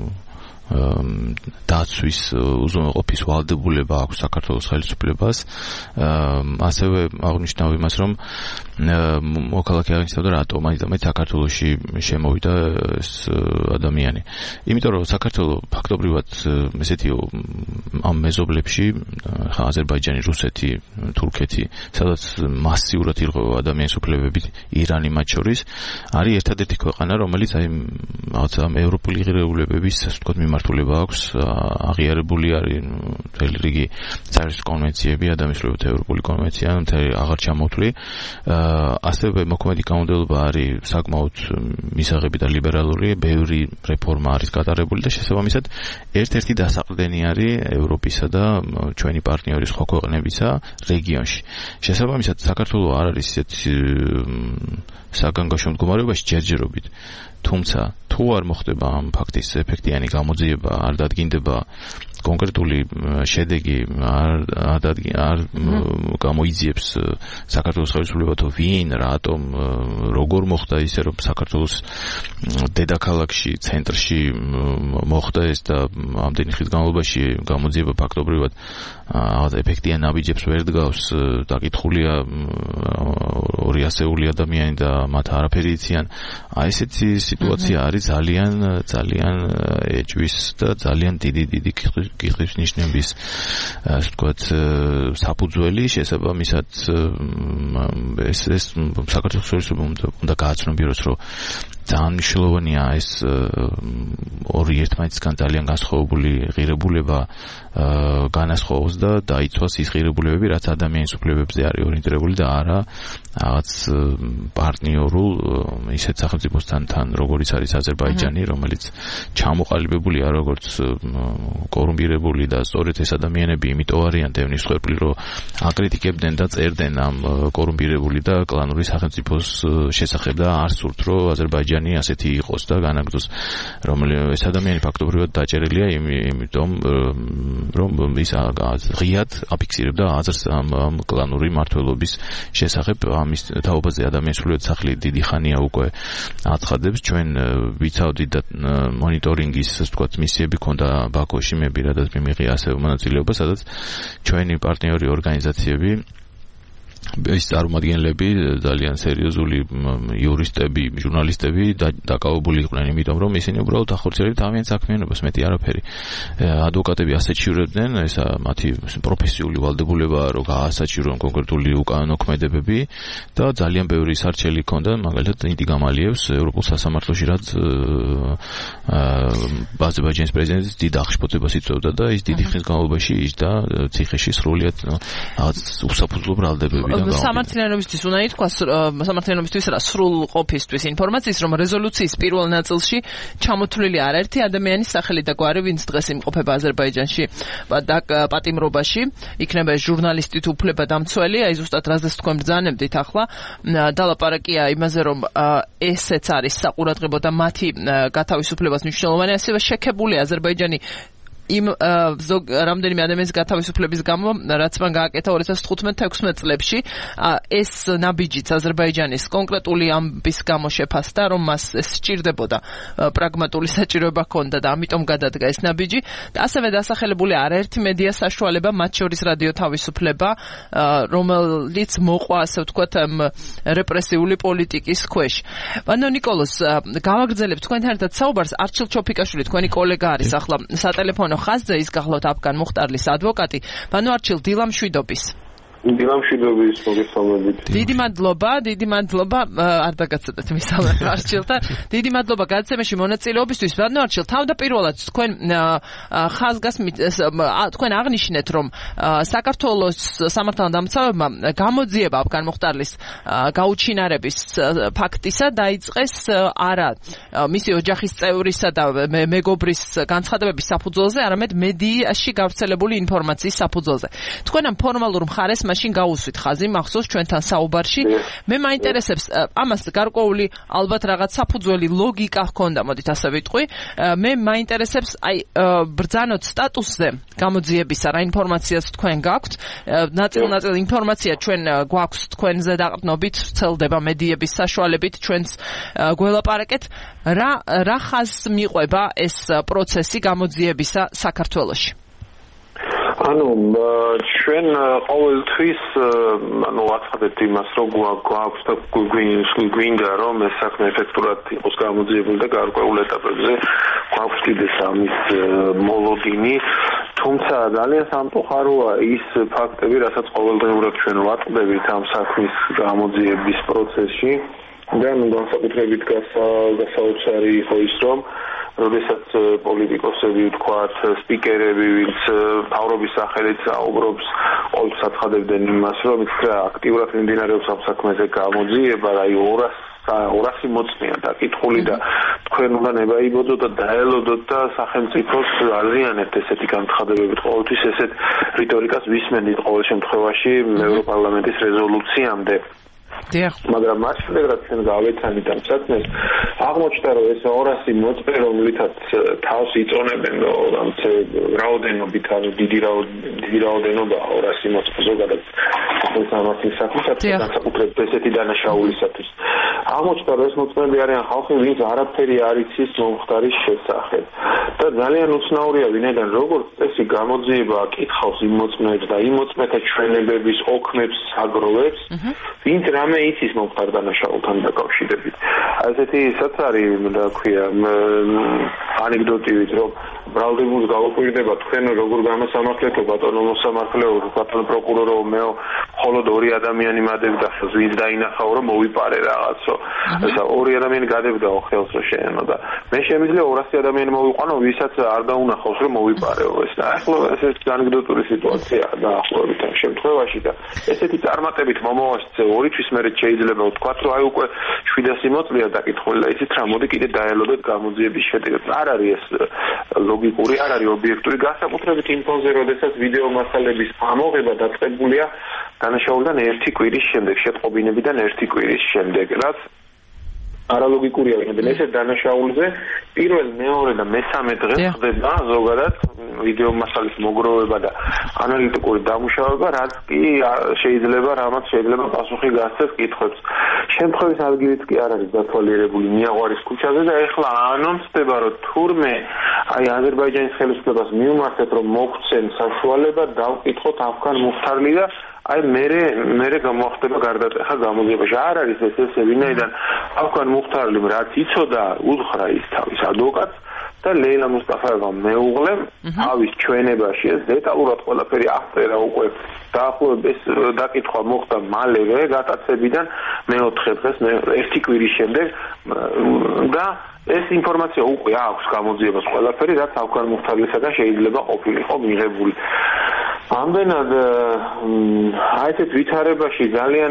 დაცვის უზრუნველყოფის ვალდებულება აქვს საქართველოს ხელისუფლებას. ასევე აღნიშნავ იმას, რომ მოქალაქე აღნიშნავდა რატომ ამიტომაც საქართველოში შემოვიდა ეს ადამიანი. იმიტომ რომ საქართველო ფაქტობრივად ესეთი ამ მეზობლებში აზერბაიჯანი, რუსეთი, თურქეთი, სადაც მასიურად ირღვევა ადამიანის უფლებები, ირანი მათ შორის, არის ერთადერთი ქვეყანა, რომელიც აი რაღაცა ევროპული ღირებულებების, ასე ვთქვათ, მიმართულება აქვს, აღიარებული არის მთელი რიგი საერთო კონვენციები, ადამიანის უფლებათა ევროპული კონვენცია, მთელი აღარ ჩამოთვლი. ასევე მოქმედი კანონმდებლობა არის საკმაოდ მისაღები და ლიბერალური, ბევრი რეფორმა არის გატარებული და შესაბამისად ერთ-ერთი დასაყრდენი არის ევროპისა და ჩვენი პარტნიორის სხვა ქვეყნებისა რეგიონში. შესაბამისად საქართველო არ არის ისეთი საგანგაშო მდგომარეობაში ჯერჯერობით. თუმცა თუ არ მოხდება ამ ფაქტის ეფექტიანი გამოძიება, არ დადგინდება კონკრეტული შედეგი, არ გამოიძიებს საქართველოს ხელისუფლება თუ ვინ, რატომ, როგორ მოხდა ისე, რომ საქართველოს დედაქალაქში, ცენტრში მოხდა ეს და ამდენი ხნის განმავლობაში გამოძიება ფაქტობრივად ეფექტიან ნაბიჯებს ვერ დგავს, დაკითხულია 200-ული ადამიანი და მათ არაფერი იციან. აი ესეთი სიტუაცია არის ძალიან ეჭვის და ძალიან დიდი კითხვის ნიშნების, ასე ვთქვათ, საფუძველი. შესაბამისად ეს საქართველოს ხელისუფლებამ უნდა გააცნობიეროს, რომ ძალიან მნიშვნელოვანია ეს ორი ერთმანეთისგან ძალიან განსხვავებული ღირებულება განასხვავოს და დაიცვას ის ღირებულებები, რაც ადამიანის უფლებებზე არის ორიენტირებული და არა რაღაც პარტნიორულ ისეთ სახელმწიფოსთან, როგორიც არის აზერბაიჯანი, რომელიც ჩამოყალიბებულია როგორც კორუმპირებული და სწორედ ეს ადამიანები იმიტომ არიან დევნის მსხვერპლი, რომ აკრიტიკებდნენ და წერდნენ ამ კორუმპირებული და კლანური სახელმწიფოს შესახებ და არ სურთ, რომ აზერბაიჯანი ასეთი იყოს და განაგრძოს, რომელიც ეს ადამიანი ფაქტობრივად დაჭერილია იმიტომ, რომ ის ღიად აფიქსირებდა აზრს ამ კლანური მმართველობის შესახებ. ამის თაობაზე ადამიანის უფლებათა სახლი დიდი ხანია უკვე აცხადებს. ჩვენ ვიცავდით და მონიტორინგის, ასე ვთქვათ, მისიები ქონდა ბაქოში, მე პირადად მიმიღე ასევე მონაწილეობა, სადაც ჩვენი პარტნიორი ორგანიზაციები ეს წარმომადგენლები ძალიან სერიოზული იურისტები, ჟურნალისტები დაკავებული იყვნენ, იმიტომ რომ ისინი უბრალოდ ახორციელებდნენ თავიანთ საქმიანობას, მეტი არაფერი. ადვოკატები ასაჩივრებდნენ, ესა მათი პროფესიული ვალდებულებაა, რომ გაასაჩივრონ კონკრეტული უკანონო ქმედებები და ძალიან ბევრი სარჩელი ჰქონდა, მაგალითად ინდი გამალიევს ევროპულ სასამართლოში, რაც აზერბაიჯანის პრეზიდენტის დიდ აღშფოთებას იწვევდა და ის დიდი ხნის განმავლობაში ისდა ციხეში სრულიად რაღაც უსაფუძვლო ბრალდებები. სამართლიანობისთვის უნდა ითქვას, სამართლიანობისთვის რა სრულ ყოფისთვის ინფორმაციის, რომ რეზოლუციის პირველ ნაწილში ჩამოთვლილი არაერთი ადამიანის სახელი და გვარი, ვინც დღეს იმყოფება აზერბაიჯანში პატიმრობაში, იქნება ჟურნალისტი თუ უფლებადამცველი, აი ზუსტად რაზეც თქვენ ბრძანებდით ახლა, დალაპარაკია იმაზე, რომ ესეც არის საყურადღებო და მათი გათავისუფლებას მნიშვნელოვანი, ასევე შექებული აზერბაიჯანი იმ რამდენიმე ადამიანის გათავისუფლების გამო, რაც მან გააკეთა 2015-16 წლებში, ეს ნაბიჯიც აზერბაიჯანის კონკრეტული ამბის გამო შეფასდა, რომ მას ეს სჭირდებოდა პრაგმატული საჭიროება ჰქონდა და ამიტომ გადადგა ეს ნაბიჯი და ასევე დასახელებული არაერთი მედია საშუალება, მათ შორის რადიო თავისუფლება, რომელიც მოყვა, ასე ვთქვათ, რეპრესიული პოლიტიკის ქვეშ. ბანო ნიკოლოს, გავაგრძელებთ თქვენთან ერთად საუბარს. არჩილ ჩოფიკაშვილი, თქვენი კოლეგა არის ახლა სატელეფონო ხაზზე, ის გახლავთ აფგან მუხტარლის ადვოკატი. ბანო არჩილ, დილა მშვიდობის. დილა მშვიდობის, მოგესალმებით. დიდი მადლობა, არ დაგაცადეთ მისალმა არჩილთან. დიდი მადლობა გადაცემაში მონაწილეობისთვის. ბანო არჩილ, თავდაპირველად თქვენ ხაზგასმით, თქვენ აღნიშნეთ, რომ საქართველოს სამართალდამცავებმა გამოძიება აფგან მუხტარლის გაუჩინარების ფაქტისა დაიწყეს არა მისი ოჯახის წევრისა და მეგობრის განცხადებების საფუძველზე, არამედ მედიაში გავრცელებული ინფორმაციის საფუძველზე. თქვენ ამ ფორმალურ მხარეს მაშინ გაუსვით ხაზი მახსოვს ჩვენთან საუბარში. მე მაინტერესებს ამას გარკვეული ალბათ რაღაც საფუძველი ლოგიკა ჰქონდა, მოდით ასე ვიტყვი. მე მაინტერესებს აი ბრძანოთ სტატუსზე გამოძიებისა, რა ინფორმაციას თქვენ გაქვთ. ნაწილ ინფორმაცია ჩვენ გვაქვს თქვენზე დაყრდნობით, ვრცელდება მედიების საშუალებით, ჩვენს გველაპარაკეთ. რა ხაზს მიყვება ეს პროცესი გამოძიებისა საქართველოში? ანუ ჩვენ ყოველთვის ვაცხადებთ იმას, რომ გვაქვს და გვინდა რომ ეს საქმე ეფექტურად იყოს გამოძიებული და გარკვეულ ეტაპებზე გვაქვს კიდეს ამის მოლოდინი, თუმცა ძალიან სამწუხაროა ის ფაქტები, რასაც ყოველდღიურად ჩვენ ვატყდებით ამ საქმის გამოძიების პროცესში და განსაკუთრებით გასაოცარი იყო ის, რომ როდესაც პოლიტიკოსები, ვთქვათ, სპიკერები, ვინც მთავრობის სახელით საუბრობს, ყოველთვის აცხადებდნენ იმას, რომ აქტიურად მიმდინარეობს ამ საქმეზე გამოძიება, აი 200 მოწმეა დაკითხული და თქვენ უნდა ნებაიბოდოთ და დაელოდოთ და სახელმწიფოს აზიანებთ ესეთი განცხადებებით. ყოველთვის ესეთ რიტორიკას ვისმენთ ყოველ შემთხვევაში ევროპარლამენტის რეზოლუციამდე. მაგრამ მას შემდეგ რაც ჩვენ გავეცანით ამ საქმეს, აღმოჩნდა რომ ეს 200 მოწმე, რომლითაც თავს იწონებენ რაოდენობით, ანუ დიდი რაოდენობა 200 მოწმე ზოგადად სამართლის საქმეში, განსაკუთრებით ესეთი დანაშაულისათვის. აღმოჩნდა რომ ეს მოწმეები არიან ხალხი, ვინც არაფერი არ იცის მომხდარის შესახებ. და ძალიან უცნაურია, ვინაიდან როგორც წესი გამოძიება აკითხავს იმ მოწმეებს და იმ მოწმეთა ჩვენებების ოქმებს, აგროვებს, ვინც რამე იცის მომხდარ დანაშაულთან დაკავშირებით. ასეთისაც არის, რა ქვია, ანეკდოტივით, რომ ბრალდებულს გავუკვირდება თქვენ როგორ გამოსამართლეთ ბატონო მოსამართლეო, ბატონო პროკურორო, მეო მხოლოდ 2 ადამიანი მადევდა ხელს, ვინც დაინახაო რომ მოვიპარე რაღაცო. ესა 2 ადამიანი გადევდაო ხელს რომ შეენო და მე შემიძლია 200 ადამიანი მოვიყვანო, ვისაც არ დაუნახავს რომ მოვიპარეო. ეს ახლა ეს ანეკდოტური სიტუაციაა დაახლოებით ამ შემთხვევაში და ესეთი წარმატებით მომავალში 2 თვის მერე შეიძლება ვთქვათ, რომ აი უკვე 700 მოწმეა დაკითხული და იცით რა, მოდი კიდე დაელოდოთ გამოძიების შედეგად. არ არის ეს ლოგიკური, არ არის ობიექტური, განსაკუთრებით იმ ფონზე, როდესაც ვიდეო მასალების ამოღება დაწყებულია დანაშაულიდან 1 კვირის შემდეგ, შეტყობინებიდან 1 კვირის შემდეგ, რაც არალოგიკურია, ვინმე ესე დანაშაულზე პირველ, მეორე და მესამე დღეს ხდება ზოგადად ვიდეო მასალის მოგროვება და ანალიტიკური დამუშავება, რაც კი რამაც შეიძლება პასუხი გასცეს კითხვებს. შემთხვევის ადგილიც კი არ არის დათვალიერებული მიაღვარის ქუჩაზე და ეხლა ანონსდება, რომ თურმე აი აზერბაიჯანის ხელისუფლებას მივმართეთ, რომ მოგცენ საშუალება დავკითხოთ აფგან მუხთარლი და აი მე გამოხდება გარდატეხა გამოძიებაში. არ არის ესე, ვინაიდან აფგან მუხთარლიმ რაც იცოდა, უთხრა ის თავის ადვოკატს და ლეილა მუსტაფაევამ მეუღლე თავის ჩვენებაში ეს დეტალურად ყველაფერი აღწერა უკვე დაახლოებით ეს დაკითხვა მოხდა მალევე გატაცებიდან მეოთხე დღეს ერთი კვირის შემდეგ და ეს ინფორმაცია უკვე აქვს გამოძიებას ყველაფერი რაც აფგან მუხთარლისაგან შეიძლება ყოფილიყო მიღებული. ამდენად აი ეს ვითარებაში ძალიან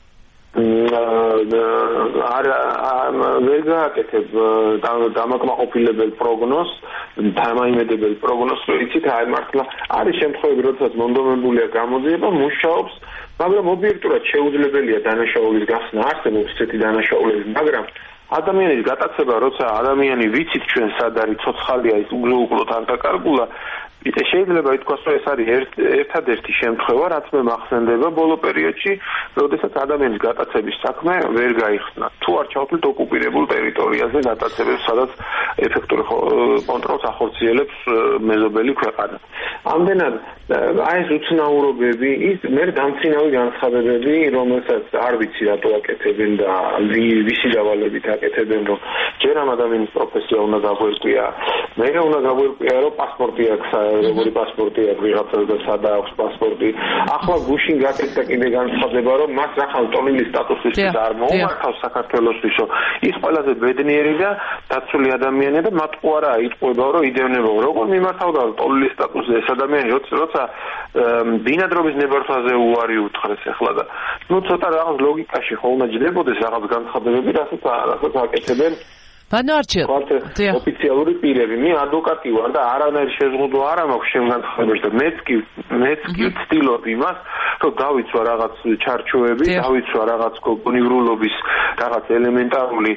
ვერ გააკეთებ დამაკმაყოფილებელ პროგნოზს, დამაიმედებელ პროგნოზს, რომ იცით, აი მართლა არის შემთხვევები, როდესაც მონდომებულია გამოძიება, მუშაობს, მაგრამ ობიექტურად შეუძლებელია დანაშაულის გახსნა, არსებობს ესეთი დანაშაულები, მაგრამ ადამიანის გატაცება, როცა ადამიანი ვიცით ჩვენ სად არის, ცოცხალია, ის უგლუკლოდ არ დაკარგულა, შეიძლება ითქვას, რომ ეს არის ერთადერთი შემთხვევა, რაც მე მახსენდება ბოლო პერიოდში, როდესაც ადამიანის გატაცების საქმე ვერ გაიხსნა. თუ არ ჩავთვლით ოკუპირებულ ტერიტორიაზე გატაცებებს, სადაც ეფექტური კონტროლს ახორციელებს მეზობელი ქვეყანა. ამდენად აი ეს უცნაურობები, ის მე დამცინავი განცხადებები, რომელსაც არ ვიცი რატო აკეთებენ და ვისი დავალებით აკეთებენ, რომ ჯერ ამ ადამიანის პროფესია უნდა გაგვერკვია, მე უნდა გაგვერკვია, რომ პასპორტი აქვს, როგორი პასპორტი აქვს ვიღაცას და სადა აქვს პასპორტი. ახლა გუშინ გაკეთდა კიდე განცხადება, რომ მას ახალ ტოლილი სტატუსისთვის არ მოუმართავს საქართველოსთვის, რომ ის ყველაზე ბედნიერი და დაცული ადამიანია და მათ ყო არა იტყვება, რომ იდევნებო, როგორ მიმართავდა ტოლილი სტატუსზე ეს ადამიანი, როცა ბინადრობის ნებართვაზე უარი უთხრეს ახლა და ნუ ცოტა რაღაც ლოგიკაში ხოლმე ჯდებოდეს რაღაც განცხადებები, რასაც აკეთებენ ოფიციალური პირები. მე ადვოკატი ვარ და არანაირი შეზღუდვა არ მაქვს ჩემ განცხადებაში და მეც კი ვცდილობ იმას, რომ დავიცვა რაღაც ჩარჩოები, დავიცვა რაღაც გონივრულობის რაღაც ელემენტარული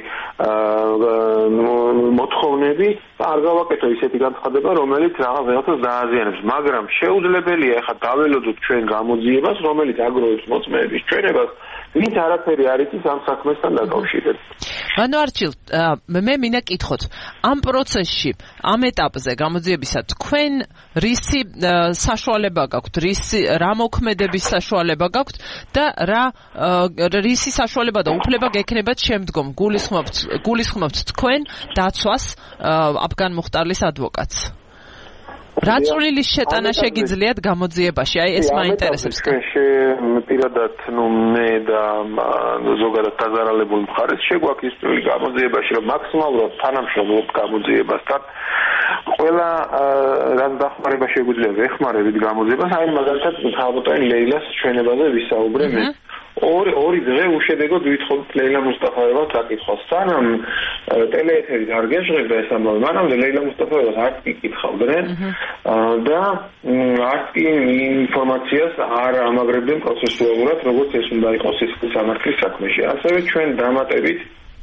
მოთხოვნები და არ გავაკეთო ისეთი განცხადება, რომელიც რაღაცას დააზიანებს, მაგრამ შეუძლებელია ახლა დაველოდოთ ჩვენ გამოძიებას, რომელიც აგროვებს მოწმეების ჩვენებას, ვინც არაფერი არ იცის ამ საქმესთან დაკავშირებით. ანუ არჩილ, მე მინდა კითხოთ, ამ პროცესში, ამ ეტაპზე გამოძიებისა თქვენ რისი საშუალება გაქვთ, რა მოქმედების საშუალება გაქვთ და რისი საშუალება და უფლება გექნებათ შემდგომ გულისხმობთ თქვენ დაცვას აფგან მუხტარლის ადვოკატს. რა წვლილის შეტანა შეგიძლიათ გამოძიებაში? აი ეს მაინტერესებს. პირადად მე და ზოგადად დაზარალებულ მხარეს შეგვაქვს ის წვლილი გამოძიებაში, რომ მაქსიმალურად თანამშრომლობთ გამოძიებასთან. ყველა რაც დახმარება შეგვიძლია ვეხმარებით გამოძიებას, აი მაგალითად თავბოტანი ლეილას ჩვენებაზე ვისაუბრე მე. ორი დღე უშედეგოდ ვითხოვთ ლეილა მუსტაფაევას საკითხავს. სანამ ტელეეთერი არ გეშღებდა ეს ამბავი, მანამდე ლეილა მუსტაფაევას არც კი კითხავდნენ და არც კი ინფორმაციას არ ამაგრებდნენ პროცესუალურად, როგორც ეს უნდა იყოს ის სამართლის საქმეში. ასევე ჩვენ დამატებით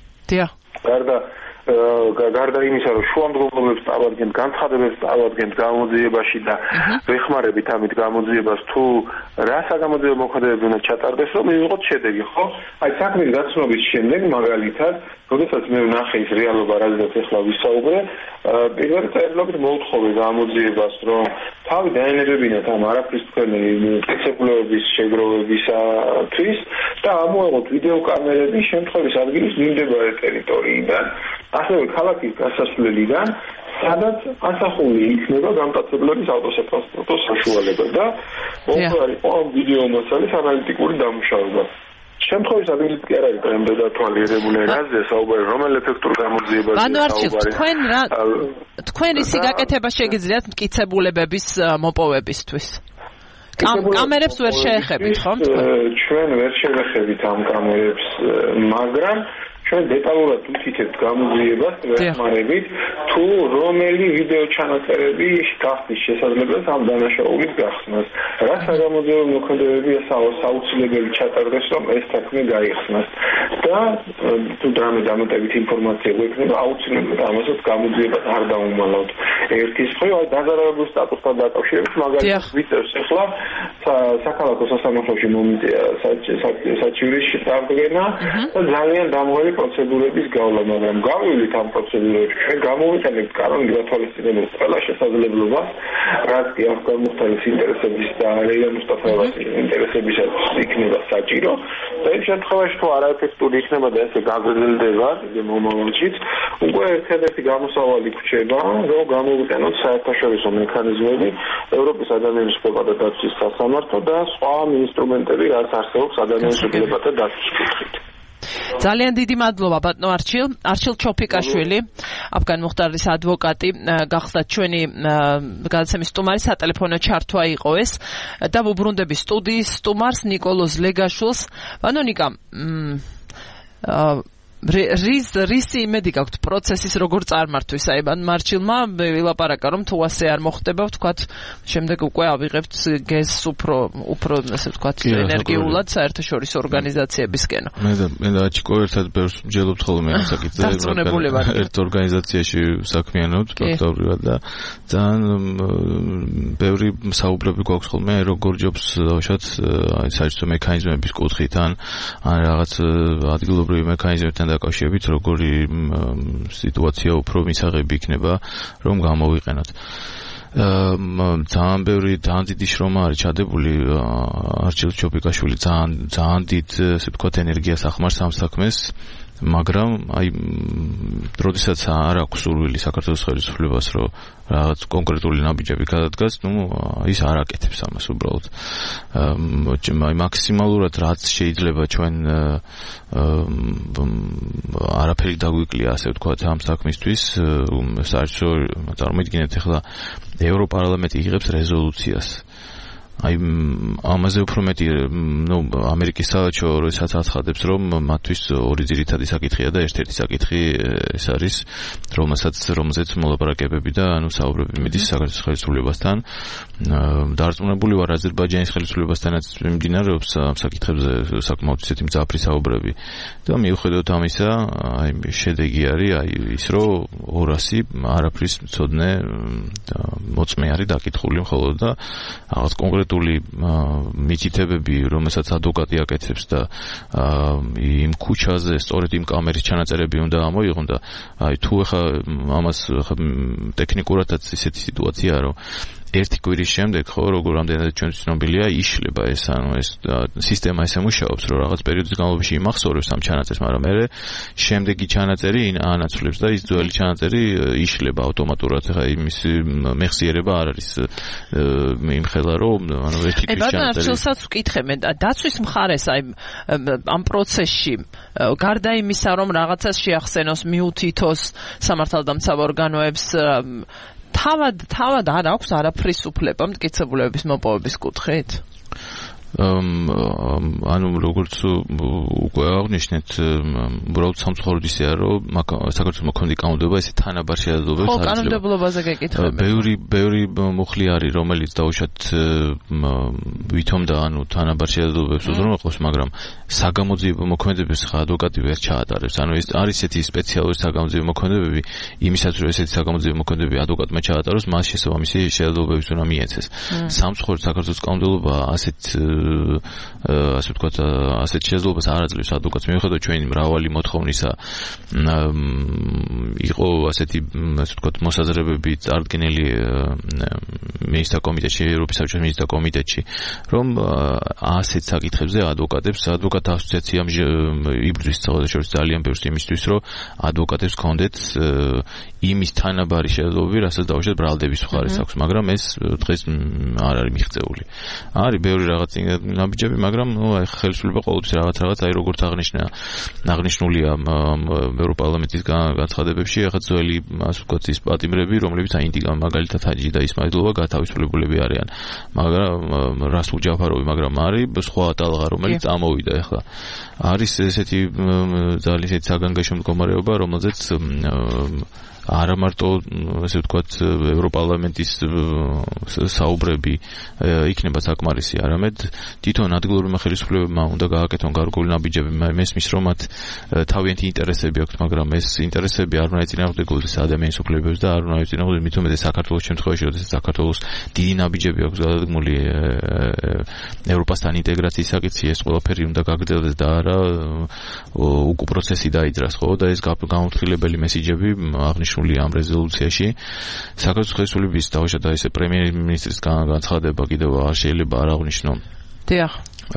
გარდა იმისა, რომ შუამდგომლობებს წავადგენთ, განცხადებებს წავადგენთ გამოძიებაში და ვეხმარებით ამით გამოძიებას, თუ რა საგამოძიებო მოქმედებები უნდა ჩატარდეს, რომ მივიღოთ შედეგი, ხო? აი საქმის გაცნობის შემდეგ მაგალითად, როდესაც მე ვნახე ის რეალობა, რაზეც ახლა ვისაუბრე, პირველ წერილობით მოვთხოვე გამოძიებას, რომ თავი დაენებებინათ ამ არაფრის თქვენი წესებულების შეგროვებისათვის და ამოეღოთ ვიდეოკამერები შემთხვევის ადგილის მიმდებარე ტერიტორიიდან, ასევე ქალაქის გასასვლელიდან, სადაც ასახული იქნება გამტაცებლების ავტოსატრანსპორტო საშუალება და მოხდა იყო ამ ვიდეო მასალის ანალიტიკური დამუშავება. შემთხვევის ადგილით კი არ არის დღემდე დათვალიერებული რაზე საუბარი, რომელ ეფექტურ გამოძიებაზე საუბარი. თქვენ ისი გაკეთება შეგიძლიათ მტკიცებულებების მოპოვებისთვის? კამერებს ვერ შეეხებით, ხომ? ჩვენ ვერ შევეხებით ამ კამერებს, მაგრამ ჩვენ დეტალურად ვთითებთ გამოძიებას ეხმარებით თუ რომელი ვიდეო ჩანაწერები გახდის შესაძლებელი ამ დანაშაულის გახსნას. რა საგამოძიებო მოქმედებებია საუცილებელი ჩატარდეს, რომ ეს საქმე გაიხსნას და თუ დრამე დამატებით ინფორმაცია გვექნება, აუცილებლად ამასაც გამოძიებას არ დაუმალავთ. ერთის მხრივ დაზარალებულ სტატუსთან დაკავშირებით მაგალითად ვიწერს ახლა საქალაქო სასამართლოში მომიწია საჩივრის წარდგენა და ძალიან დამღები პროცედურების გავლა, მაგრამ გავივლით ამ პროცედურებში, ჩვენ გამოვიყენებთ კანონით გათვალისწინებულ ყველა შესაძლებლობას, რაც კი ავტომობილის ინტერესების და რეალ მუსტაფაევის ინტერესებისაც იქნება საჭირო და იმ შემთხვევაში თუ არაეფექტური იქნება და ესე გაგრძელდება მომავალშიც, უკვე ერთადერთი გამოსავალი გვჭირდება, რომ გამოვიყენოთ საერთაშორისო მექანიზმები, ევროპის ადამიანის უფლებათა დაცვის სასამართლო და სხვა ინსტრუმენტები, რაც არსებობს ადამიანის უფლებათა დაცვის კუთხით. ძალიან დიდი მადლობა ბატონო არჩილ ჩოფიკაშვილი, აფგან მუხტარის ადვოკატი, გახსნათ ჩვენი გადაცემის სტუმარი, სატელეფონო ჩართვა იყო ეს და ვუბრუნდები სტუდიის სტუმარს ნიკოლოზ ლეგაშვილს. ბატონო ნიკა, რის იმედი გაქვთ პროცესის როგორ წარმართვის? აი მარჩილმა ვილაპარაკა რომ თუ ასე არ მოხდება, ვთქვათ, შემდეგ უკვე ავიღებთ გეზს უფრო ასე ვთქვათ ენერგიულად საერთაშორისო ორგანიზაციებისკენ. მე და აჩიკო ერთად ბევრს ვჯელობთ ხოლმე ამ საკითხზე, ერთ ორგანიზაციაში საქმიანობთ ფაქტობრივად და ძალიან ბევრი საუბრები გვაქვს ხოლმე როგორ ჯობს დავუშვათ აი საერთო მექანიზმების კუთხით ან რაღაც ადგილობრივი მექანიზმებთან დაკავშირებით როგორი სიტუაცია უფრო მისაღები იქნება რომ გამოვიყენოთ. ძალიან ბევრი ძალიან დიდი შრომა არის ჩადებული არჩილ ჩოფიკაშვილი ძალიან დიდ ასე ვთქვათ ენერგიას ახმარს ამ საქმეს, მაგრამ აი როდესაც არ აქვს სურვილი საქართველოს ხელისუფლებას რომ რაღაც კონკრეტული ნაბიჯები გადადგას, ის არ აკეთებს ამას უბრალოდ. აი მაქსიმალურად რაც შეიძლება ჩვენ არაფერი დაგვიკლია ასე ვთქვათ ამ საქმისთვის, საერთო წარმოიდგინეთ ახლა ევროპარლამენტი იღებს რეზოლუციას. აი ამაზე უფრო მეტი ამერიკის საელჩო როდესაც აცხადებს რომ მათთვის ორი ძირითადი საკითხია და ერთ-ერთი საკითხი ეს არის რომელზეც მოლაპარაკებები და საუბრები მიდის საქართველოს ხელისუფლებასთან. დარწმუნებული ვარ აზერბაიჯანის ხელისუფლებასთანაც მიმდინარეობს ამ საკითხებზე საკმაოდ ისეთი მძაფრი საუბრები და მიუხედავად ამისა აი შედეგი არის აი ის რომ 200 არაფრის მცოდნე მოწმე არის დაკითხული მხოლოდ და რაღაც კონკრეტული მითითებები, რომელსაც ადვოკატი აკეთებს და იმ ქუჩაზე სწორედ იმ კამერის ჩანაწერები უნდა ამოიღონ და აი თუ ახლა ამას ტექნიკურადაც ისეთი სიტუაციაა რომ ერთი კვირის შემდეგ ხო როგორ რამდენად ჩვენ ცნობილია იშლება ეს ანუ ეს სისტემა ესე მუშაობს რომ რაღაც პერიოდის განმავლობაში იმახსოვრებს ამ ჩანაწერს, მაგრამ მე შემდეგი ჩანაწერი ანაცვლებს და ის ძველი ჩანაწერი იშლება ავტომატურად. ახლა იმის მეხსიერება არ არის იმხელა რომ ანუ ერთი კვირის ჩანაწერი. ბატონო ვკითხე მე დაცვის მხარეს აი ამ პროცესში გარდა იმისა რომ რაღაცას შეახსენოს, მიუთითოს სამართალდამცავ ორგანოებს თავად არ აქვს არაფრის უფლება მტკიცებულების მოპოვების კუთხით? ანუ როგორც უკვე აღნიშნეთ, უბრალოდ სამწუხაროდ ისეა, რომ საქართველოს მოქმედი კანონმდებლობა ესე თანაბარ შეადლებებს. ხო, კანონმდებლობაზე გეკითხები. ბევრი მუხლი არის, რომელიც დაუშვათ ვითომ და ანუ თანაბარ შეადლებებს უზრუნველყოფს, მაგრამ საგამოძიებო მოქმედებებს ხა ადვოკატი ვერ ჩაატარებს. ანუ ეს არის ესეთი სპეციალური საგამოძიებო მოქმედებები, იმისაც რომ ესეთი საგამოძიებო მოქმედებები ადვოკატმა ჩაატაროს, მას შესაბამისი შეადლებებიც უნდა მიეცეს. სამწუხაროდ საქართველოს კანონმდებლობა ასე ვთქვათ, ასეთ შესაძლებლობას არ აძლევს ადვოკატს, მიუხედავად ჩვენი მრავალი მოთხოვნისა იყო ასეთი ასე ვთქვათ მოსაზრებები წარდგენილი მინისტრთა კომიტეტში, ევროპის საბჭოს მინისტრთა კომიტეტში, რომ ასეთ საკითხებზე ადვოკატთა ასოციაციამ იბრძვის საერთაშორისო ძალიან ბევრს იმისთვის, რომ ადვოკატებს ჰქონდეთ იმის თანაბარი შესაძლებლობები, რასაც დაუშვათ ბრალდების მხარეს აქვს, მაგრამ ეს დღეს არ არის მიღწეული. არის ბევრი რაღაც ნაბიჯები, მაგრამ აი ხელისუფლება ყოველთვის რაღაც აი როგორც აღნიშნულია ევროპარლამენტის განცხადებებში, ახლა ძველი ასე ვთქვათ ის პატიმრები, რომლებიც აი მაგალითად ჰაჯი და ისმაილოვა გათავისუფლებულები არიან. მაგრამ რასულ ჯაფაროვი, მაგრამ არის სხვა ტალღა, რომელიც ამოვიდა ახლა. არის ესეთი ძალიან ისეთი საგანგაშო მდგომარეობა, რომელზეც არა მარტო ასე ვთქვათ ევროპარლამენტის საუბრები იქნება საკმარისი, არამედ თვითონ ადგილობრივმა ხელისუფლებებმა უნდა გააკეთონ გარკვეული ნაბიჯები. მესმის რომ მათ თავიანთი ინტერესები აქვთ, მაგრამ ეს ინტერესები არ უნდა ეწინააღმდეგოს ადამიანის უფლებებს და არ უნდა ეწინააღმდეგოს მით უმეტეს საქართველოს შემთხვევაში, როდესაც საქართველოს დიდი ნაბიჯები აქვს გადადგმული ევროპასთან ინტეგრაციის საკითხი, ეს ყველაფერი უნდა გაგრძელდეს და არა უკუ პროცესი დაიძრას, ხო? და ეს გამომხილებელი მესიჯები აღნიშნული ამ რეზოლუციაში საქართველოს ხელისუფლების თავშედა ესე პრემიერ-მინისტრის განცხადება კიდევ არ შეიძლება არ აღნიშნო. დიახ.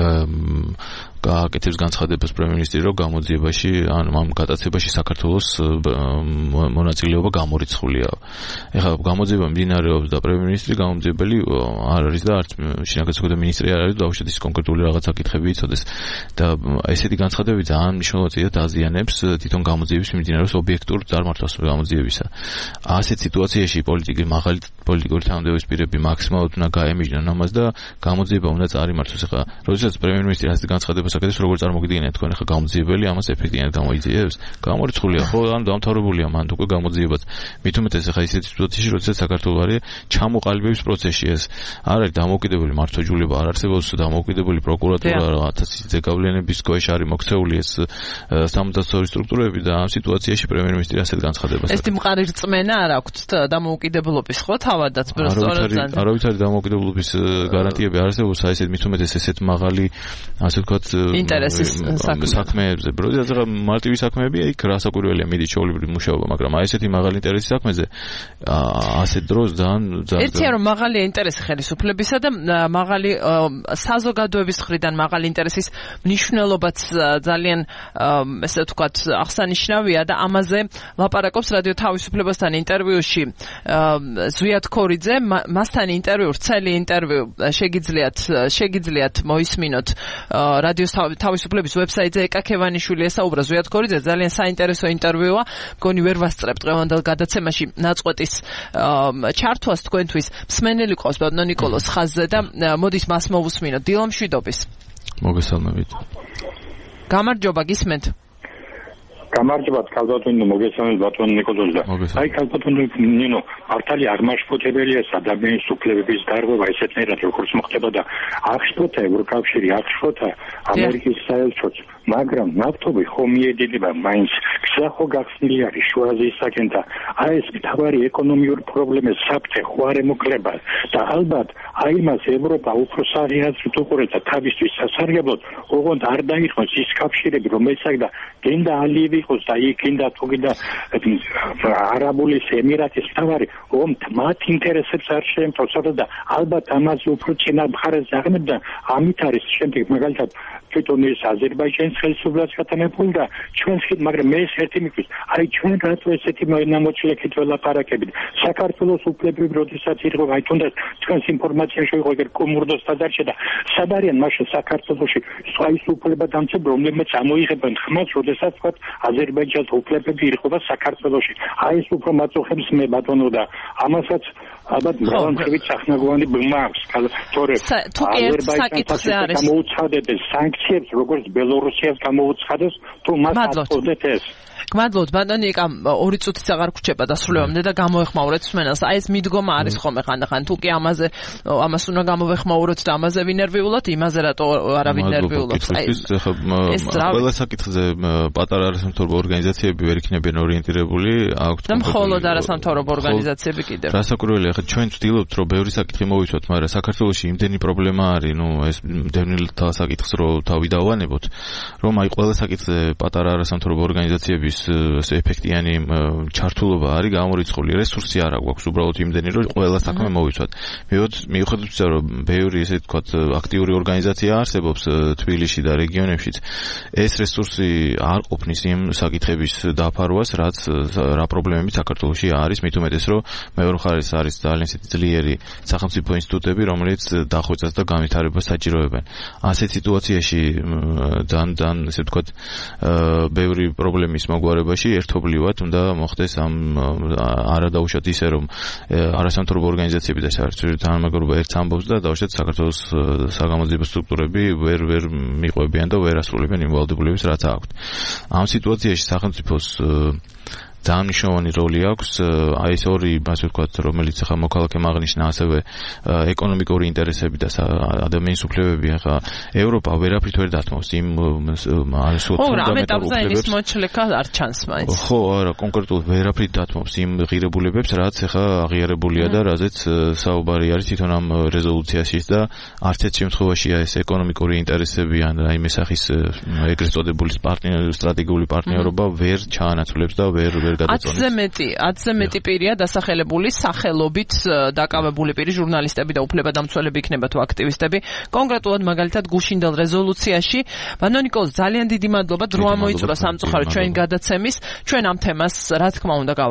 გააკეთებს განცხადებას პრემიერ-მინისტრი, რომ გამოძიებაში ან ამ გადაცემაში საქართველოს მონაწილეობა გამორიცხულია. ეხლა გამოძიება მიმდინარეობს და პრემიერ-მინისტრი გამოძიებელი არ არის და არც შინაგან საქმეთა მინისტრი არ არის, დაუშვათ ის კონკრეტული რაღაც საკითხები იცოდეს. და ესეთი განცხადებები ძალიან მნიშვნელოვნად აზიანებს თვითონ გამოძიების მიმდინარეობის ობიექტურ წარმართვას გამოძიებისა. ასეთ სიტუაციაში მაღალი პოლიტიკური თანამდებობის პირები მაქსიმალურად უნდა გაემიჯნონ ამას და გამოძიება უნდა წარიმართოს. ეხლა როდესაც პრემიერ-მინისტრი ასეთ განცხადებას აკეთებს, როგორ წარმოგიდგენიათ თქვენ ახლა გამოძიებელი ამას ეფექტიანად გამოიძიებს? გამორიცხულია ხო? ან დამთავრებულია მანდ უკვე გამოძიებაც. მით უმეტეს ახლა ისეთი სიტუაციაში, როდესაც საქართველოს არის ჩამოყალიბების პროცესში, ეს არ არის დამოუკიდებელი მართლმსაჯულება, არ არსებობს დამოუკიდებელი პროკურატურა, რაღაცა ზეგავლენების ქვეშ არის მოქცეული ეს სამართლებრივი სტრუქტურები და ამ სიტუაციაში პრემიერ-მინისტრი ასეთ განცხადებას აკეთებს. ეს მყარი რწმენა არ აქვს დამოუკიდებლობის ხო თავადაც სწორად არავითარი დამოუკიდებლობის გარანტიები არ არსებობს, აი ესეთ მით უმეტეს ესეთ მაღალი ასე ვთქვათ ინტერესის საქმეებზე. როდესაც მარტივი საქმეები იქ რასაკვირველია მიდით ჩვეულებრივი მუშაობა, მაგრამ აი ესეთი მაღალი ინტერესის საქმეზე ასეთ დროს ძალიან ერთია რომ მაღალია ინტერესი ხელისუფლებისა და მაღალი საზოგადოების მხრიდან მაღალი ინტერესის მნიშვნელობაც ძალიან ესე ვთქვათ აღსანიშნავია და ამაზე ლაპარაკობს რადიო თავისუფლებასთან ინტერვიუში ზვიად ქორიძე. მასთან ინტერვიუ, ვრცელი ინტერვიუ შეგიძლიათ მოისმინოთ რადიო თავისუფლების ვებსაიტზე. ეკაკევანიშვილი ესაუბრა ზვიად ქორიძე, ძალიან საინტერესო ინტერვიუა. მგონი ვერ ვასწრებთ დღევანდელ გადაცემაში ნაწყვეტის ჩართვას თქვენთვის. მსმენელი ყავს ბატონო ნიკოლოს ხაზზე და მოდით მას მოვუსმინოთ. დილა მშვიდობის. მოგესალმებით. გამარჯობა, გისმენთ. გამარჯობა, ქალბატონო, მოგესალმებით ბატონო ნიკოლოზ და აი ქალბატონო ნინო, მართალი არ მაშფოთებელია ადამიანის უფლებების დარღვევა ესეთნაირად როგორც მოხდება და აღშფოთა ევროკავშირი, აღშფოთა ამერიკის საელჩოც, მაგრამ ნავთობი ხომ მიედინება მაინც გზა ხო გახსნილი არის შუა აზიისაკენ და აი ეს მთავარი ეკონომიური პრობლემის საფრთხე ხო არ ემოკლება და ალბათ აი მას ევროპა უფრო სერიოზულად უყურებს და თავისთვის სასარგებლოდ ოღონდ არ დაიხმოს ის კავშირები რომელსაც და გენდა ალიევი იყოს და იქინდა თუ კიდე არაბული ემირატის მთავარი ოღონდ მათ ინტერესებს არ შეემთხვევა და ალბათ ამაზე უფრო წინა მხარეს აღებდა ამით არის შემდეგ მაგალითად თვითონ ეს აზერბაიჯანის ხელისუფლებას გატანებული და ჩვენს ხით, მაგრამ მე ეს ერთი მიგვის, აი ჩვენ რატო ესეთი ნამოჩილებით ველაპარაკებით საქართველოს უფლებები როდესაც იყო, აი თუნდაც ჩვენს ინფორმაციაში იყო ეგერ კომურდოს დადარჩა და სად არიან მაშინ საქართველოში ის უფლებადამცები, რომლებიც ამოიღებენ ხმას, როდესაც თქვა აზერბაიჯანის უფლებები იყო საქართველოში. აი ეს უფრო მაწუხებს მე ბატონო და ამასაც ალბათ მრავალმხრივი სახნაგოვანი ბმა აქვს. თორე აზერბაიჯანს გამოუცხადებენ სანქციებს, როგორც ბელორუსიას გამოუცხადეს, თუ მას აწოდეთ ეს. გმადლობთ ბატონიკა, 2 წუთიც აღარ გრჩება დასრულებამდე და გამოეხმაურეთ მსმენელს. აი ეს მიდგომა არის ხოლმე ხანდახან, თუ კი ამას უნდა გამოვეხმაუროთ და ამაზე ვინერვიულოთ, იმაზე რატო არა ვინერვიულოთ. ყველა საკითხზე პატარა არასამთავრობო ორგანიზაციები ვერ იქნებიან ორიენტირებული, აქვთ და მხოლოდ არასამთავრობო ორგანიზაციები კიდევ. რასაკვირველია, ხა ჩვენ ვცდილობთ, რომ ბევრი საკითხი მოვიცვათ, მაგრამ საქართველოში იმდენი პრობლემა არის, ეს დევნილთა საკითხს რო თავი დავანებოთ, რომ აი ყველა საკითხზე პატარა არასამთავრობო ორგანიზაციების ეფექტიანი ჩართულობა არის გამორიცხული, რესურსი არ აქვს უბრალოდ იმდენი, რომ ყველა საქმე მოვიცვათ. მიუხედავად იმისა, რომ ბევრი ესე ვთქვათ აქტიური ორგანიზაცია არსებობს თბილისში და რეგიონებშიც, ეს რესურსი არ ყოფნის იმ საკითხების დაფარვას, რა პრობლემები საქართველოში არის, მით უმეტეს, რომ მეორე მხარეს არის ძალიან ძლიერი სახელმწიფო ინსტიტუტები, რომელიც დახვეწას და განვითარებას საჭიროებენ. ასეთ სიტუაციაში ძალიან ესე ვთქვათ ბევრი პრობლემის მოგვარებაში ერთობლივად უნდა მოხდეს ამ არადაუშვათ ისე რომ არასამთავრობო ორგანიზაციები და საერთაშორისო თანამეგობრობა ერთს ამბობს და დაუშვათ საქართველოს საგამოძიებო სტრუქტურები ვერ მიყვებიან და ვერ ასრულებენ იმ ვალდებულებას რაც აქვთ. ამ სიტუაციაში სახელმწიფოს ძალიან მნიშვნელოვანი როლი აქვს აი ეს ორი ასე ვთქვათ რომელიც ახლა მოქალაქემ აღნიშნა ასევე ეკონომიკური ინტერესები და ადამიანის უფლებები ახლა ევროპა ვერაფრით ვერ დათმობს იმ ფუნდამენტალურ უფლებებს მოჩლეკა არ ჩანს მაინც ხო არა კონკრეტულად ვერაფრით დათმობს იმ ღირებულებებს რაც ახლა აღიარებულია და რაზეც საუბარი არის თვითონ ამ რეზოლუციაშიც და არც ერთ შემთხვევაშია ეს ეკონომიკური ინტერესები ან რაიმე სახის ეგრეთ წოდებული სტრატეგიული პარტნიორობა ვერ ჩაანაცვლებს და ვერ 10-ზე მეტი პირია დასახელებული სახელობით დაკავებული პირი ჟურნალისტები და უფლებადამცველები იქნება თუ აქტივისტები კონკრეტულად მაგალითად გუშინდელ რეზოლუციაში ბანო ნიკოლოზ ძალიან დიდი მადლობა დრო ამოიწურა სამწუხაროდ ჩვენ გადაცემის ჩვენ ამ თემას რა თქმა უნდა